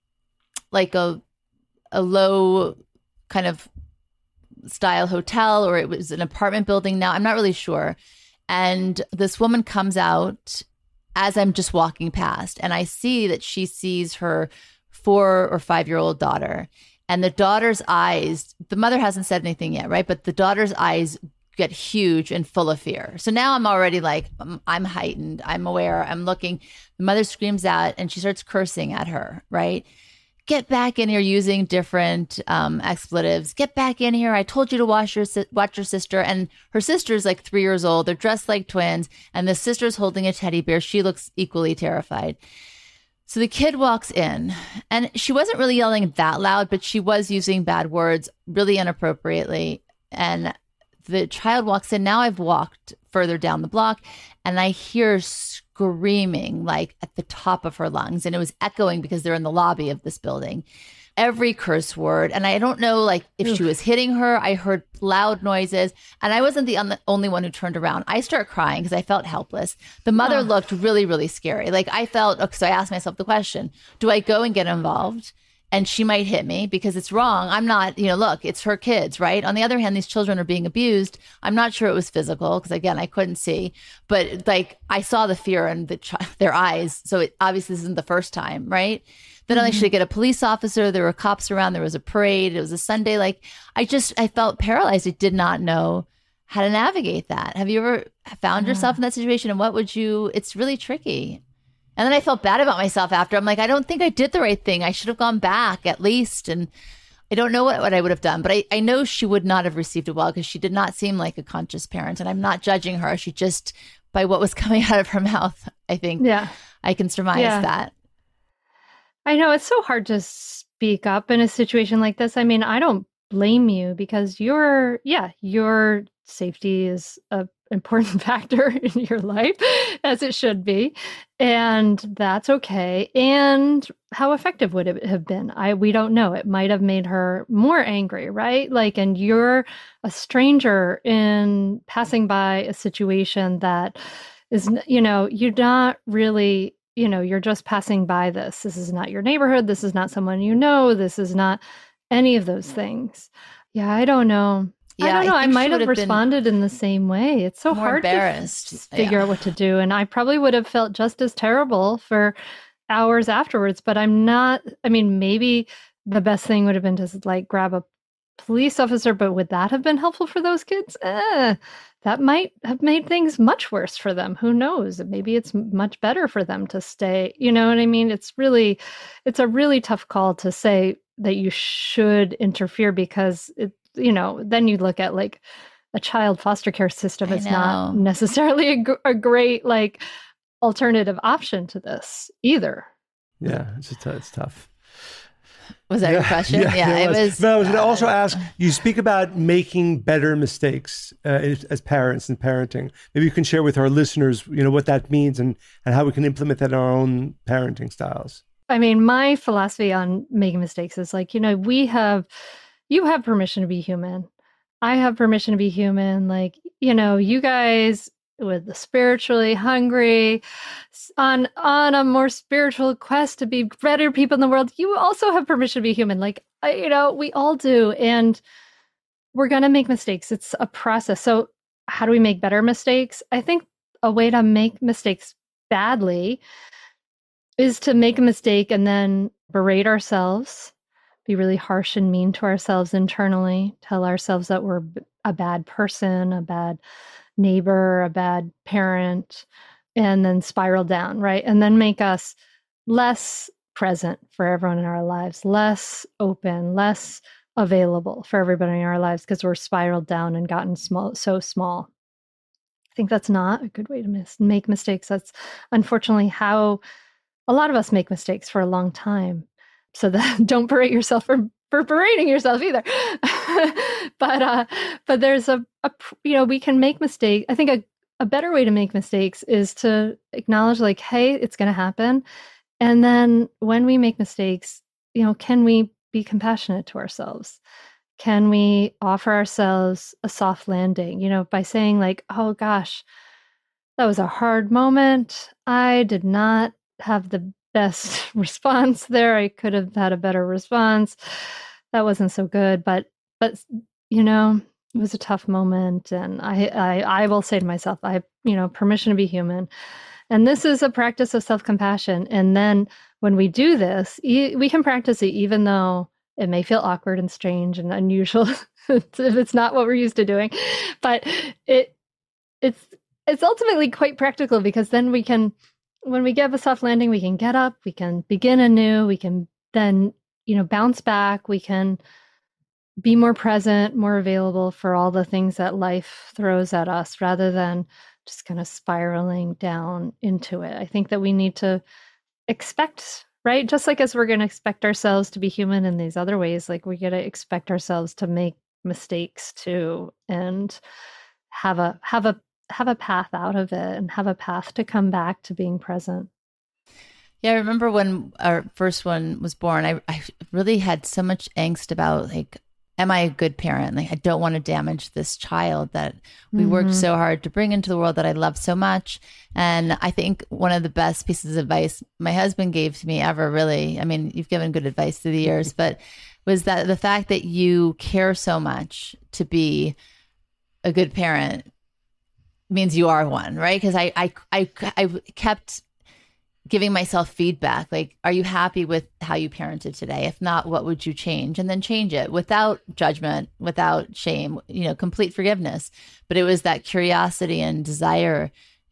like a, a low kind of style hotel or it was an apartment building now. I'm not really sure. And this woman comes out as I'm just walking past and I see that she sees her four or five year old daughter. And the daughter's eyes, the mother hasn't said anything yet, right? But the daughter's eyes get huge and full of fear. So now I'm already like, I'm, I'm heightened. I'm aware. I'm looking. The mother screams out and she starts cursing at her, right? Get back in here using different um, expletives. Get back in here. I told you to watch your, watch your sister. And her sister's like three years old. They're dressed like twins. And the sister's holding a teddy bear. She looks equally terrified. So the kid walks in and she wasn't really yelling that loud, but she was using bad words really inappropriately. And the child walks in. Now I've walked further down the block and I hear screaming like at the top of her lungs. And it was echoing because they're in the lobby of this building. Every curse word. And I don't know like if she was hitting her. I heard loud noises and I wasn't the un- only one who turned around. I start crying because I felt helpless. The mother oh. looked really, really scary. Like I felt, okay, so I asked myself the question, do I go and get involved? And she might hit me because it's wrong. I'm not, you know, look, it's her kids, right? On the other hand, these children are being abused. I'm not sure it was physical because again, I couldn't see, but like I saw the fear in the ch- their eyes. So it obviously isn't the first time, right? Then mm-hmm. I should get a police officer. There were cops around. There was a parade. It was a Sunday. Like I just, I felt paralyzed. I did not know how to navigate that. Have you ever found yeah. yourself in that situation? And what would you, it's really tricky. And then I felt bad about myself after. I'm like, I don't think I did the right thing. I should have gone back at least. And I don't know what, what I would have done, but I, I know she would not have received it well because she did not seem like a conscious parent. And I'm not judging her. She just, by what was coming out of her mouth, I think yeah. I can surmise yeah. that. I know it's so hard to speak up in a situation like this. I mean, I don't blame you because your, yeah, your safety is a important factor in your life, as it should be. And that's okay. And how effective would it have been? I we don't know. It might have made her more angry, right? Like, and you're a stranger in passing by a situation that is, you know, you're not really, you know, you're just passing by this. This is not your neighborhood. This is not someone you know. This is not any of those things. Yeah, I don't know. Yeah, I don't know. I, I might have been responded in the same way. It's so more hard to embarrassed. f- figure Yeah. out what to do. And I probably would have felt just as terrible for hours afterwards, but I'm not, I mean, maybe the best thing would have been to like grab a police officer, but would that have been helpful for those kids? Eh, that might have made things much worse for them. Who knows? Maybe it's m- much better for them to stay. You know what I mean? It's really, it's a really tough call to say that you should interfere, because it, you know, then you look at like a child foster care system. I It's not know. necessarily a, gr- a great like alternative option to this either. Yeah, it's just, it's tough. Was that your question? Yeah, it it was. was. But I was going to uh, also ask, you speak about making better mistakes uh, as as parents and parenting. Maybe you can share with our listeners, you know, what that means and, and how we can implement that in our own parenting styles. I mean, my philosophy on making mistakes is like, you know, we have, you have permission to be human. I have permission to be human. Like, you know, you guys with the spiritually hungry, s- on on a more spiritual quest to be better people in the world, you also have permission to be human. Like, I, you know, we all do. And we're going to make mistakes. It's a process. So how do we make better mistakes? I think a way to make mistakes badly is to make a mistake and then berate ourselves, be really harsh and mean to ourselves internally, tell ourselves that we're b- a bad person, a bad neighbor, a bad parent, and then spiral down, right? And then make us less present for everyone in our lives, less open, less available for everybody in our lives, because we're spiraled down and gotten small, so small. I think that's not a good way to mis- make mistakes. That's unfortunately how a lot of us make mistakes for a long time. So that don't berate yourself for, for berating yourself either. but uh, but there's a, a pr- you know, we can make mistakes. I think a, a better way to make mistakes is to acknowledge like, hey, it's going to happen. And then when we make mistakes, you know, can we be compassionate to ourselves? Can we offer ourselves a soft landing, you know, by saying like, oh gosh, that was a hard moment. I did not have the best response there. I could have had a better response. That wasn't so good, but but you know, it was a tough moment, and I I, I will say to myself, I have, you know, permission to be human. And this is a practice of self-compassion. And then when we do this, e- we can practice it even though it may feel awkward and strange and unusual if it's not what we're used to doing. But it it's it's ultimately quite practical, because then we can, when we get a soft landing, we can get up, we can begin anew, we can then, you know, bounce back, we can be more present, more available for all the things that life throws at us, rather than just kind of spiraling down into it. I think that we need to expect, right? Just like as we're going to expect ourselves to be human in these other ways, like we got to expect ourselves to make mistakes too, and have a have a have a path out of it, and have a path to come back to being present. Yeah, I remember when our first one was born, I, I really had so much angst about like, am I a good parent? Like, I don't want to damage this child that we Mhm. worked so hard to bring into the world, that I love so much. And I think one of the best pieces of advice my husband gave to me ever, really, I mean, you've given good advice through the years, but was that the fact that you care so much to be a good parent means you are one, right? Because I, I, I, I kept giving myself feedback, like, are you happy with how you parented today? If not, what would you change? And then change it without judgment, without shame, you know, complete forgiveness. But it was that curiosity and desire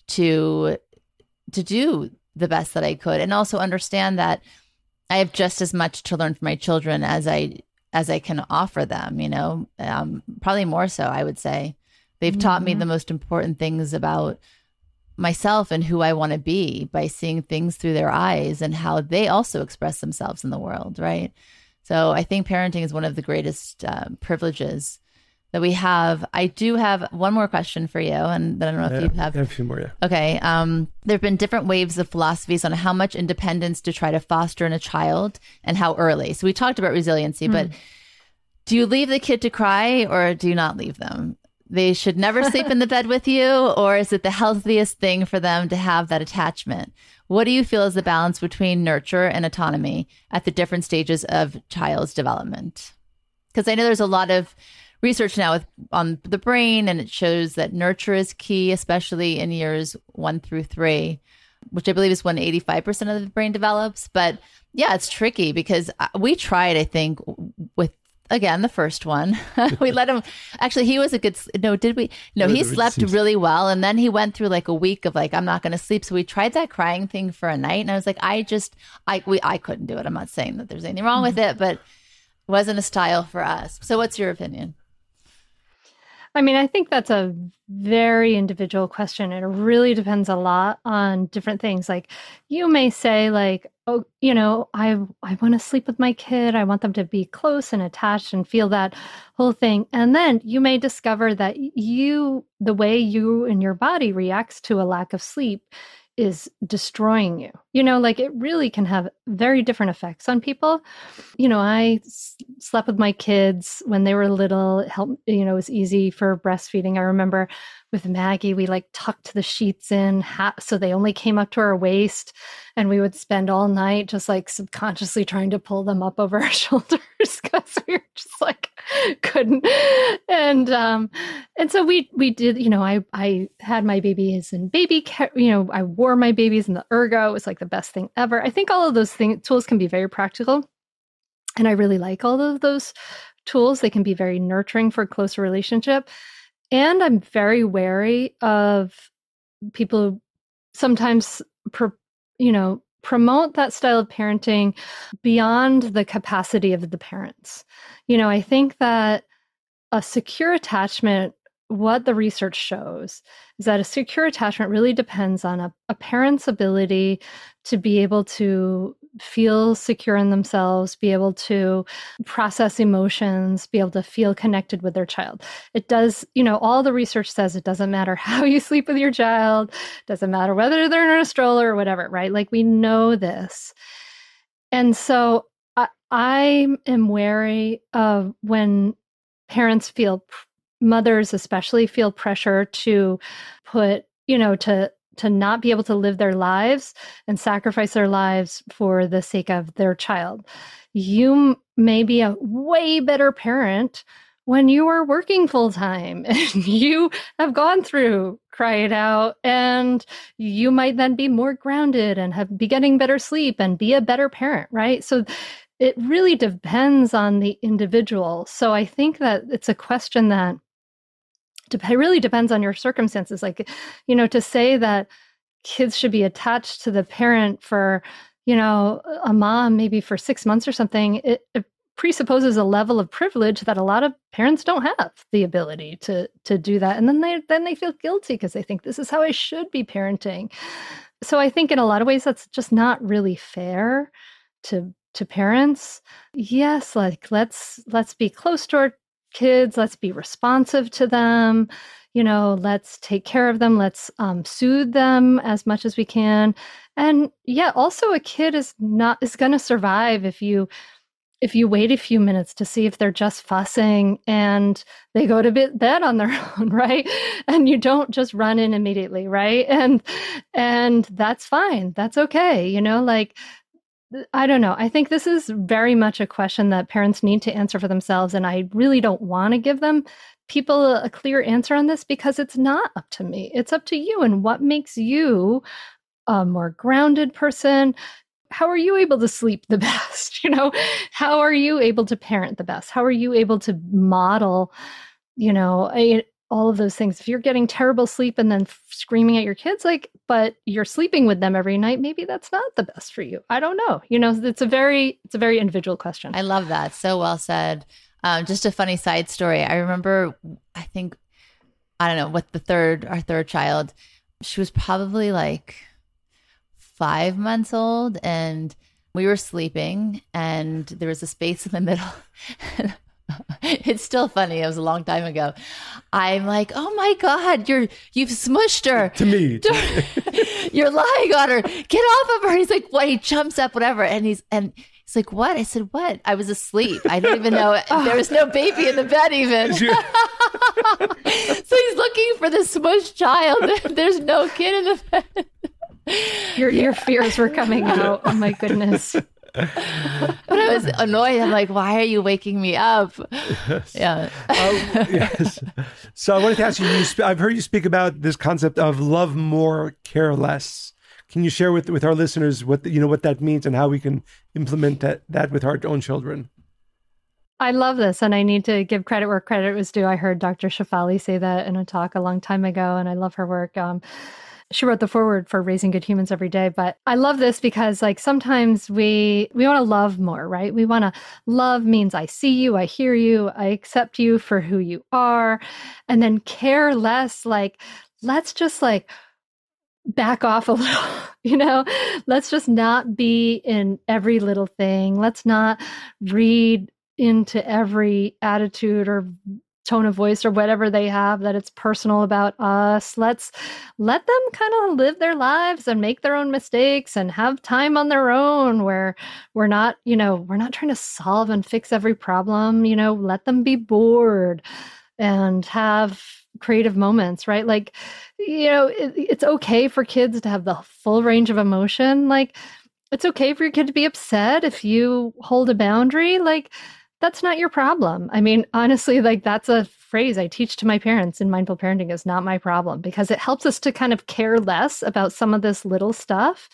to to do the best that I could, and also understand that I have just as much to learn from my children as I as I can offer them. You know, um, probably more so, I would say. They've taught me Mhm. the most important things about myself and who I want to be by seeing things through their eyes and how they also express themselves in the world, right? So I think parenting is one of the greatest uh, privileges that we have. I do have one more question for you, and then I don't know if yeah, you have a few more. Yeah. Okay. Um, there have been different waves of philosophies on how much independence to try to foster in a child and how early. So we talked about resiliency, mm. but do you leave the kid to cry or do you not leave them? They should never sleep in the bed with you, or is it the healthiest thing for them to have that attachment? What do you feel is the balance between nurture and autonomy at the different stages of child's development? Because I know there's a lot of research now with, on the brain, and it shows that nurture is key, especially in years one through three, which I believe is when eighty-five percent of the brain develops. But yeah, it's tricky because we tried, I think, with, again, the first one. We let him, actually, he was a good, no, did we? No, he slept really well. And then he went through like a week of like, I'm not going to sleep. So we tried that crying thing for a night. And I was like, I just, I, we, I couldn't do it. I'm not saying that there's anything wrong with it, but it wasn't a style for us. So what's your opinion? I mean, I think that's a very individual question. It really depends a lot on different things. Like you may say like, oh, you know, I I want to sleep with my kid. I want them to be close and attached and feel that whole thing. And then you may discover that you, the way you and your body reacts to a lack of sleep is destroying you. You know, like it really can have very different effects on people. You know, I s- slept with my kids when they were little. It helped, you know, it was easy for breastfeeding. I remember with Maggie, we like tucked the sheets in ha- so they only came up to our waist, and we would spend all night just like subconsciously trying to pull them up over our shoulders because we were just like couldn't. And um, and so we we did. You know, I I had my babies in baby care. You know, I wore my babies in the ergo. It was like the best thing ever. I think all of those things tools can be very practical, and I really like all of those tools. They can be very nurturing for a closer relationship. And I'm very wary of people who sometimes, pro, you know, promote that style of parenting beyond the capacity of the parents. You know, I think that a secure attachment, what the research shows is that a secure attachment really depends on a, a parent's ability to be able to feel secure in themselves, be able to process emotions, be able to feel connected with their child. It does, you know, all the research says it doesn't matter how you sleep with your child, doesn't matter whether they're in a stroller or whatever, right? Like we know this. And so I, I am wary of when parents feel, mothers especially feel pressure to put, you know, to to not be able to live their lives and sacrifice their lives for the sake of their child. You may be a way better parent when you are working full time and you have gone through cry it out, and you might then be more grounded and have be getting better sleep and be a better parent, right? So it really depends on the individual. So I think that it's a question that it really depends on your circumstances. Like, you know, to say that kids should be attached to the parent for, you know, a mom maybe for six months or something, it, it presupposes a level of privilege that a lot of parents don't have the ability to to do that. And then they then they feel guilty because they think this is how I should be parenting. So I think in a lot of ways that's just not really fair to to parents. Yes, like let's let's be close to our kids, let's be responsive to them, you know, let's take care of them, let's um, soothe them as much as we can. And yeah, also a kid is not is going to survive if you if you wait a few minutes to see if they're just fussing and they go to bed on their own, right? And you don't just run in immediately, right? And and that's fine, that's okay, you know, like I don't know. I think this is very much a question that parents need to answer for themselves. And I really don't want to give them people a clear answer on this because it's not up to me. It's up to you and what makes you a more grounded person. How are you able to sleep the best? You know, how are you able to parent the best? How are you able to model, you know, a, all of those things? If you're getting terrible sleep and then f- screaming at your kids, like, but you're sleeping with them every night, maybe that's not the best for you. I don't know. You know, it's a very, it's a very individual question. I love that. So well said. Um, just a funny side story. I remember, I think, I don't know, with the third, our third child, she was probably like five months old and we were sleeping and there was a space in the middle. It's still funny. It was a long time ago. I'm like, oh my God, you're, you've smushed her. To me. To me. You're lying on her. Get off of her. And he's like, what? He jumps up, whatever. And he's, and he's like, what? I said, what? I was asleep. I don't even know. There was no baby in the bed even. So he's looking for the smushed child. There's no kid in the bed. Your, your fears were coming out. Oh my goodness. But I was annoyed. I'm like, why are you waking me up? Yes. Yeah. Oh, yes. So I wanted to ask you, you sp- I've heard you speak about this concept of love more, care less. Can you share with, with our listeners what the, you know what that means and how we can implement that, that with our own children? I love this, and I need to give credit where credit was due. I heard Doctor Shefali say that in a talk a long time ago, and I love her work. Um, She wrote the foreword for Raising Good Humans Every Day. But I love this because like sometimes we we want to love more, right? We want to love means I see you, I hear you, I accept you for who you are. And then care less, like, let's just like back off a little, you know, let's just not be in every little thing. Let's not read into every attitude or tone of voice or whatever they have that it's personal about us. Let's let them kind of live their lives and make their own mistakes and have time on their own where we're not, you know, we're not trying to solve and fix every problem, you know, let them be bored and have creative moments, right? Like, you know, it, it's okay for kids to have the full range of emotion. Like, it's okay for your kid to be upset if you hold a boundary. Like, that's not your problem. I mean, honestly, like that's a phrase I teach to my parents in mindful parenting is not my problem because it helps us to kind of care less about some of this little stuff.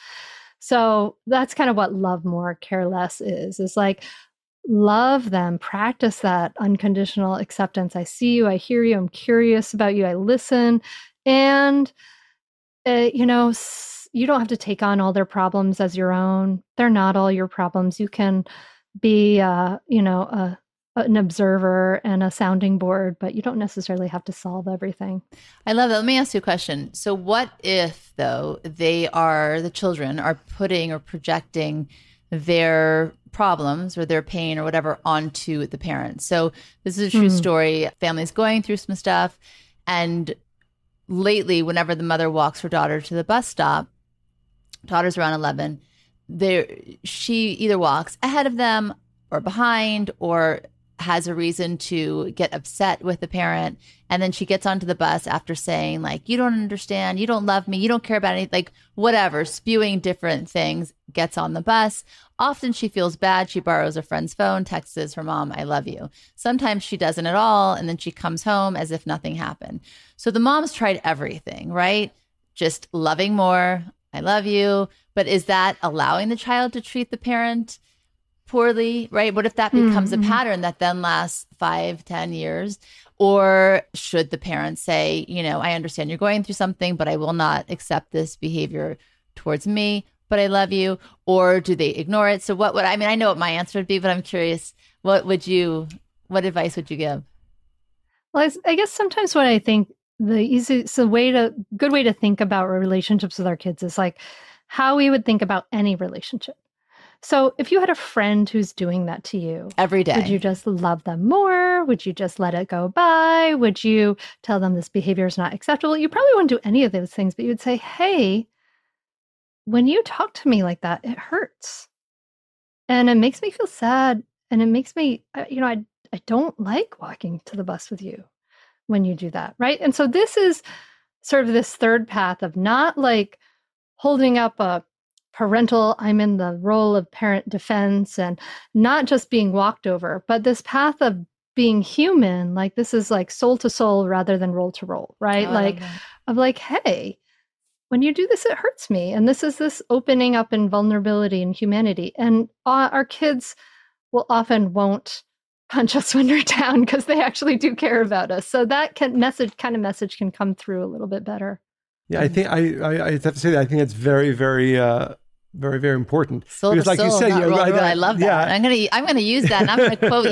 So that's kind of what love more, care less is, is like love them, practice that unconditional acceptance. I see you, I hear you, I'm curious about you, I listen. And, uh, you know, s- you don't have to take on all their problems as your own. They're not all your problems. You can be, uh, you know, a, an observer and a sounding board, but you don't necessarily have to solve everything. I love that. Let me ask you a question. So what if, though, they are, the children are putting or projecting their problems or their pain or whatever onto the parents? So this is a true mm. story. Family's going through some stuff. And lately, whenever the mother walks her daughter to the bus stop, daughter's around eleven, there she either walks ahead of them or behind or has a reason to get upset with the parent. And then she gets onto the bus after saying like, you don't understand, you don't love me, you don't care about anything, like whatever, spewing different things, gets on the bus. Often she feels bad. She borrows a friend's phone, texts her mom, I love you. Sometimes she doesn't at all. And then she comes home as if nothing happened. So the mom's tried everything, right? Just loving more, I love you. But is that allowing the child to treat the parent poorly, right? What if that becomes mm-hmm. a pattern that then lasts five, ten years? Or should the parent say, you know, I understand you're going through something, but I will not accept this behavior towards me, but I love you. Or do they ignore it? So what would, I mean, I know what my answer would be, but I'm curious, what would you, what advice would you give? Well, I guess sometimes what I think the easiest, the way to, good way to think about relationships with our kids is like how we would think about any relationship. So if you had a friend who's doing that to you every day, would you just love them more? Would you just let it go by? Would you tell them this behavior is not acceptable? You probably wouldn't do any of those things, but you would say, hey, when you talk to me like that, it hurts. And it makes me feel sad. And it makes me, you know, I, I don't like walking to the bus with you when you do that, right? And so this is sort of this third path of not like holding up a parental, I'm in the role of parent defense and not just being walked over, but this path of being human, like this is like soul to soul rather than roll to roll, right? Oh, like of like, hey, when you do this, it hurts me. And this is this opening up in vulnerability and humanity. And uh, our kids will often won't punch us when we're down because they actually do care about us. So that can message kind of message can come through a little bit better. Yeah, I think I, I, I have to say that I think it's very, very, uh, very, very important. Soul because, to like soul, you said, not yeah, roll right, to roll. that, I love that. Yeah. I'm gonna, I'm gonna use that, and I'm gonna quote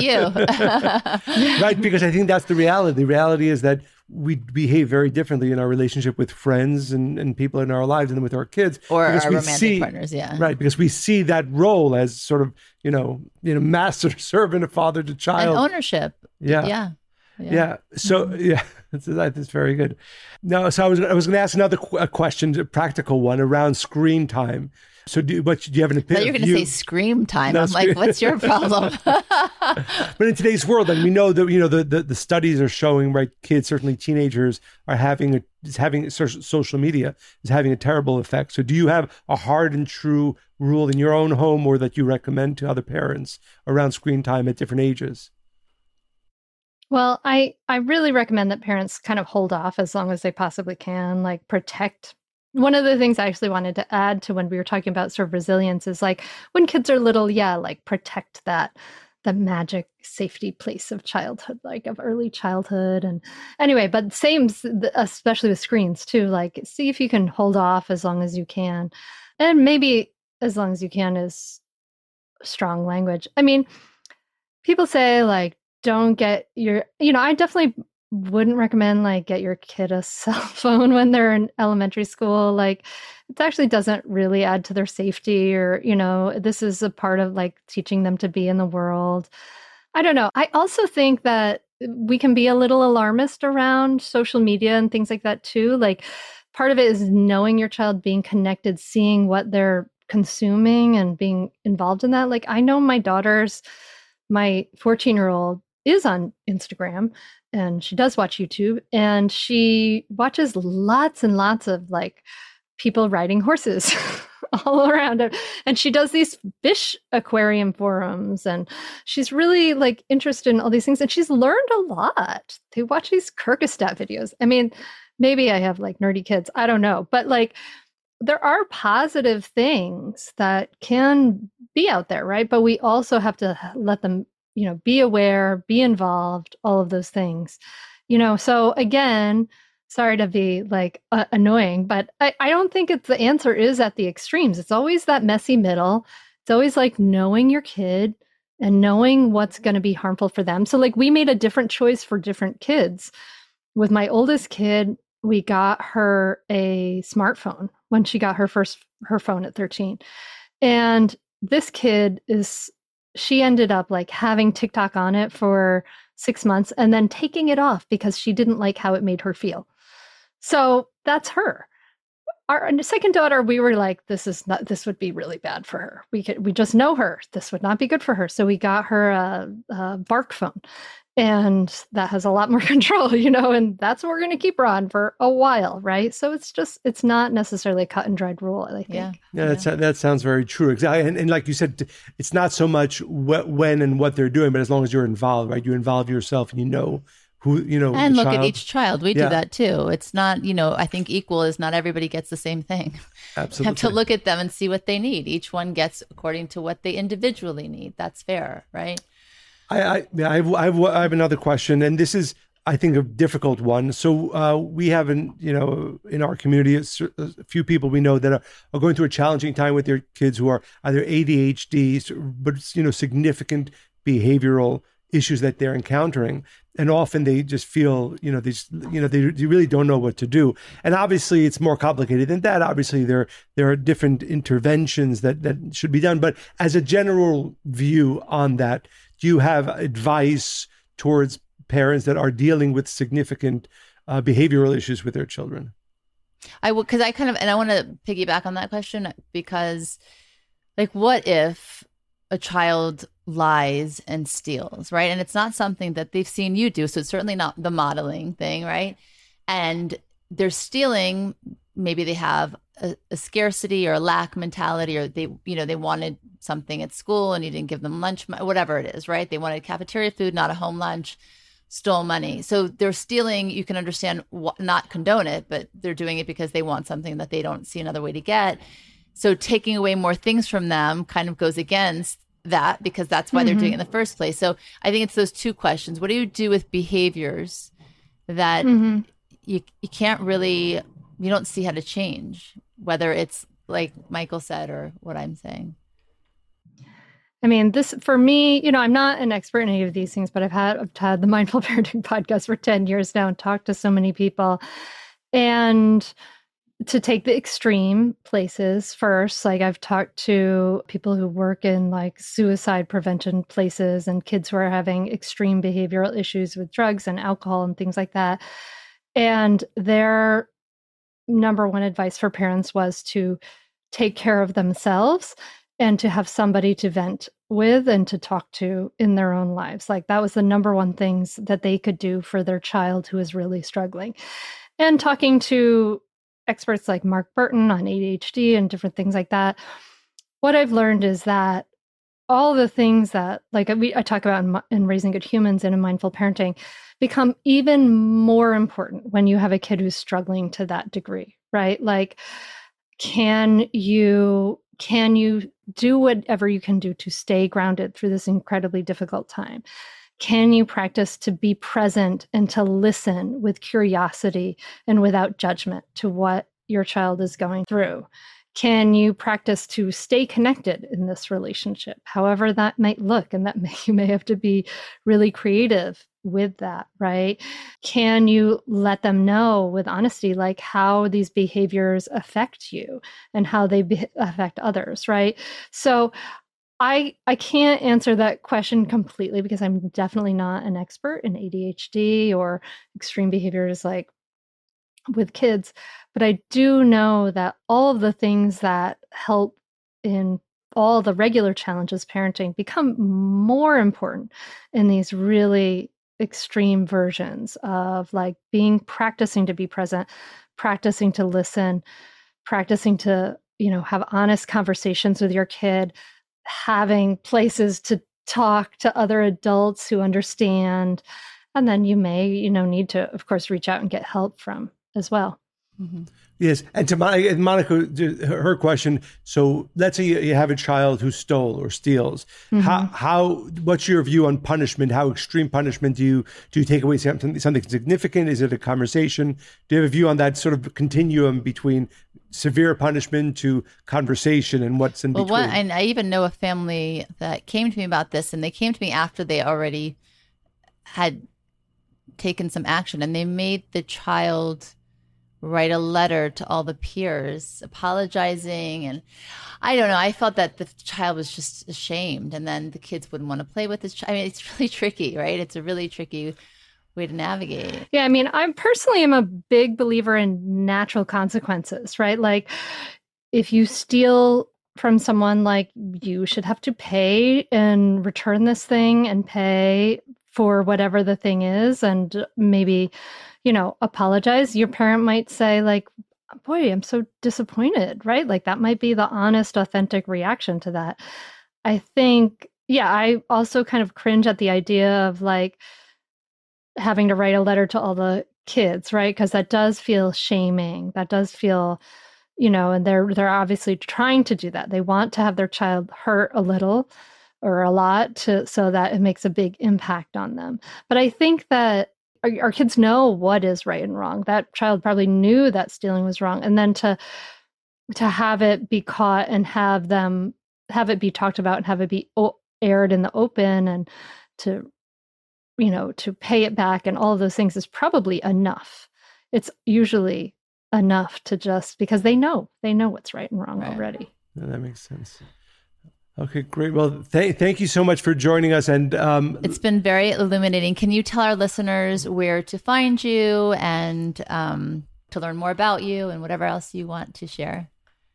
you. Right, because I think that's the reality. The reality is that we behave very differently in our relationship with friends and, and people in our lives and with our kids, or our we romantic see, partners. Yeah, right, because we see that role as sort of, you know, you know, master to servant, a father to child, and ownership. Yeah. Yeah. Yeah. yeah. So yeah, that's, that's very good. No, so I was I was going to ask another qu- a question, a practical one around screen time. So do but do you have an opinion? You're going to say scream time. No, I'm scream. like, what's your problem? But in today's world, and we know that you know the, the, the studies are showing, right? Kids, certainly teenagers, are having a, is having social media is having a terrible effect. So do you have a hard and true rule in your own home, or that you recommend to other parents around screen time at different ages? Well, I, I really recommend that parents kind of hold off as long as they possibly can, like protect. One of the things I actually wanted to add to when we were talking about sort of resilience is like when kids are little, yeah, like protect that, the magic safety place of childhood, like of early childhood. And anyway, but same, especially with screens too, like see if you can hold off as long as you can. And maybe as long as you can is strong language. I mean, people say like, don't get your, you know, I definitely wouldn't recommend like get your kid a cell phone when they're in elementary school. Like it actually doesn't really add to their safety, or, you know, this is a part of like teaching them to be in the world. I don't know. I also think that we can be a little alarmist around social media and things like that too. Like part of it is knowing your child, being connected, seeing what they're consuming and being involved in that. Like I know my daughter's, my fourteen year old is on Instagram and she does watch YouTube, and she watches lots and lots of like people riding horses all around her. And she does these fish aquarium forums, and she's really like interested in all these things. And she's learned a lot. They watch these Kyrgyzstan videos. I mean, maybe I have like nerdy kids. I don't know. But like there are positive things that can be out there, right? But we also have to let them, you know, be aware, be involved, all of those things, you know. So again, sorry to be like uh, annoying, but I, I don't think it's the answer is at the extremes. It's always that messy middle. It's always like knowing your kid and knowing what's going to be harmful for them. So like we made a different choice for different kids. With my oldest kid, we got her a smartphone when she got her first, her phone at thirteen. And this kid is, she ended up like having TikTok on it for six months and then taking it off because she didn't like how it made her feel. So that's her. Our second daughter, we were like, this is not, this would be really bad for her. We could, we just know her. This would not be good for her. So we got her a, a Bark phone, and that has a lot more control, you know, and that's what we're going to keep her on for a while. Right. So it's just, it's not necessarily a cut and dried rule, I think. Yeah. Yeah. That's, yeah. That sounds very true. Exactly. And, and like you said, it's not so much what, when and what they're doing, but as long as you're involved, right? You involve yourself and you know who, you know, and look child. At each child. We yeah. do that too. It's not, you know, I think equal is not everybody gets the same thing. Absolutely. You have to look at them and see what they need. Each one gets according to what they individually need. That's fair, right? I, I, yeah, I, have, I, have, I have another question, and this is, I think, a difficult one. So uh, we have, in, you know, in our community, a few people we know that are, are going through a challenging time with their kids who are either A D H D, but, you know, significant behavioral issues that they're encountering. And often they just feel, you know, they, just, you know, they, they really don't know what to do. And obviously it's more complicated than that. Obviously there, there are different interventions that, that should be done. But as a general view on that, do you have advice towards parents that are dealing with significant uh, behavioral issues with their children? I would, because I kind of, and I want to piggyback on that question, because like, what if a child lies and steals, right? And it's not something that they've seen you do. So it's certainly not the modeling thing, right? And they're stealing, maybe they have a, a scarcity or a lack mentality, or they, you know, they wanted something at school and you didn't give them lunch, whatever it is, right? They wanted cafeteria food, not a home lunch, stole money. So they're stealing. You can understand, what, not condone it, but they're doing it because they want something that they don't see another way to get. So taking away more things from them kind of goes against that, because that's why mm-hmm. they're doing it in the first place. So I think it's those two questions. What do you do with behaviors that mm-hmm. you you can't really, you don't see how to change, whether it's like Michael said or what I'm saying? I mean, this, for me, you know, I'm not an expert in any of these things, but I've had, I've had the Mindful Parenting podcast for ten years now and talked to so many people. And to take the extreme places first. Like I've talked to people who work in like suicide prevention places and kids who are having extreme behavioral issues with drugs and alcohol and things like that. And their number one advice for parents was to take care of themselves and to have somebody to vent with and to talk to in their own lives. Like that was the number one things that they could do for their child who is really struggling. And talking to experts like Mark Burton on A D H D and different things like that, what I've learned is that all the things that, like we, I talk about in, in Raising Good Humans and in Mindful Parenting, become even more important when you have a kid who's struggling to that degree, right? Like, can you can you do whatever you can do to stay grounded through this incredibly difficult time? Can you practice to be present and to listen with curiosity and without judgment to what your child is going through? Can you practice to stay connected in this relationship, however that might look? And that may, you may have to be really creative with that, right? Can you let them know with honesty, like how these behaviors affect you and how they be- affect others, right? So I I can't answer that question completely because I'm definitely not an expert in A D H D or extreme behaviors like with kids, but I do know that all of the things that help in all the regular challenges parenting become more important in these really extreme versions of like being practicing to be present, practicing to listen, practicing to, you know, have honest conversations with your kid, having places to talk to other adults who understand. And then you may, you know, need to, of course, reach out and get help from as well. Mm-hmm. Yes. And to Monica, Monica, her question. So let's say you have a child who stole or steals. Mm-hmm. How, how, what's your view on punishment? How extreme punishment do you, do you take away something, something significant? Is it a conversation? Do you have a view on that sort of continuum between severe punishment to conversation and what's in well, between? Well, and I even know a family that came to me about this, and they came to me after they already had taken some action, and they made the child write a letter to all the peers apologizing. And I don't know, I felt that the child was just ashamed, and then the kids wouldn't want to play with this child. I mean, it's really tricky, right? It's a really tricky way to navigate. Yeah, I mean, I personally am a big believer in natural consequences, right? Like if you steal from someone, like you should have to pay and return this thing and pay for whatever the thing is, and maybe, you know, apologize. Your parent might say like, boy, I'm so disappointed, right? Like that might be the honest, authentic reaction to that. I think, yeah, I also kind of cringe at the idea of like having to write a letter to all the kids, right? Because that does feel shaming. That does feel, you know, and they're they're obviously trying to do that. They want to have their child hurt a little or a lot to so that it makes a big impact on them. But I think that our, our kids know what is right and wrong. That child probably knew that stealing was wrong, and then to to have it be caught and have them have it be talked about and have it be o- aired in the open and to, you know, to pay it back and all of those things is probably enough. It's usually enough to just, because they know, they know what's right and wrong right. already. Yeah, that makes sense. Okay, great. Well, th- thank you so much for joining us. And um, it's been very illuminating. Can you tell our listeners where to find you and um, to learn more about you and whatever else you want to share?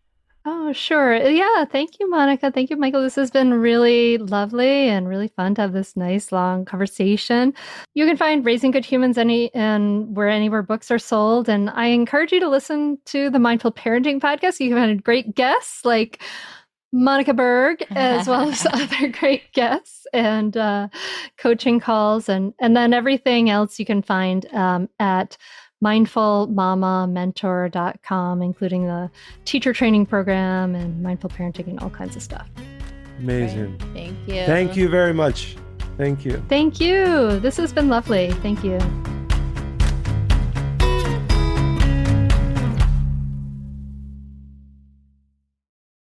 Oh, sure. Yeah. Thank you, Monica. Thank you, Michael. This has been really lovely and really fun to have this nice long conversation. You can find Raising Good Humans any and where anywhere books are sold. And I encourage you to listen to the Mindful Parenting podcast. You can find great guests like Monica Berg, as well as other great guests and uh, coaching calls. And, and then everything else you can find um, at mindful mama mentor dot com, including the teacher training program and mindful parenting and all kinds of stuff. Amazing. Great. Thank you. Thank you very much. Thank you. Thank you. This has been lovely. Thank you.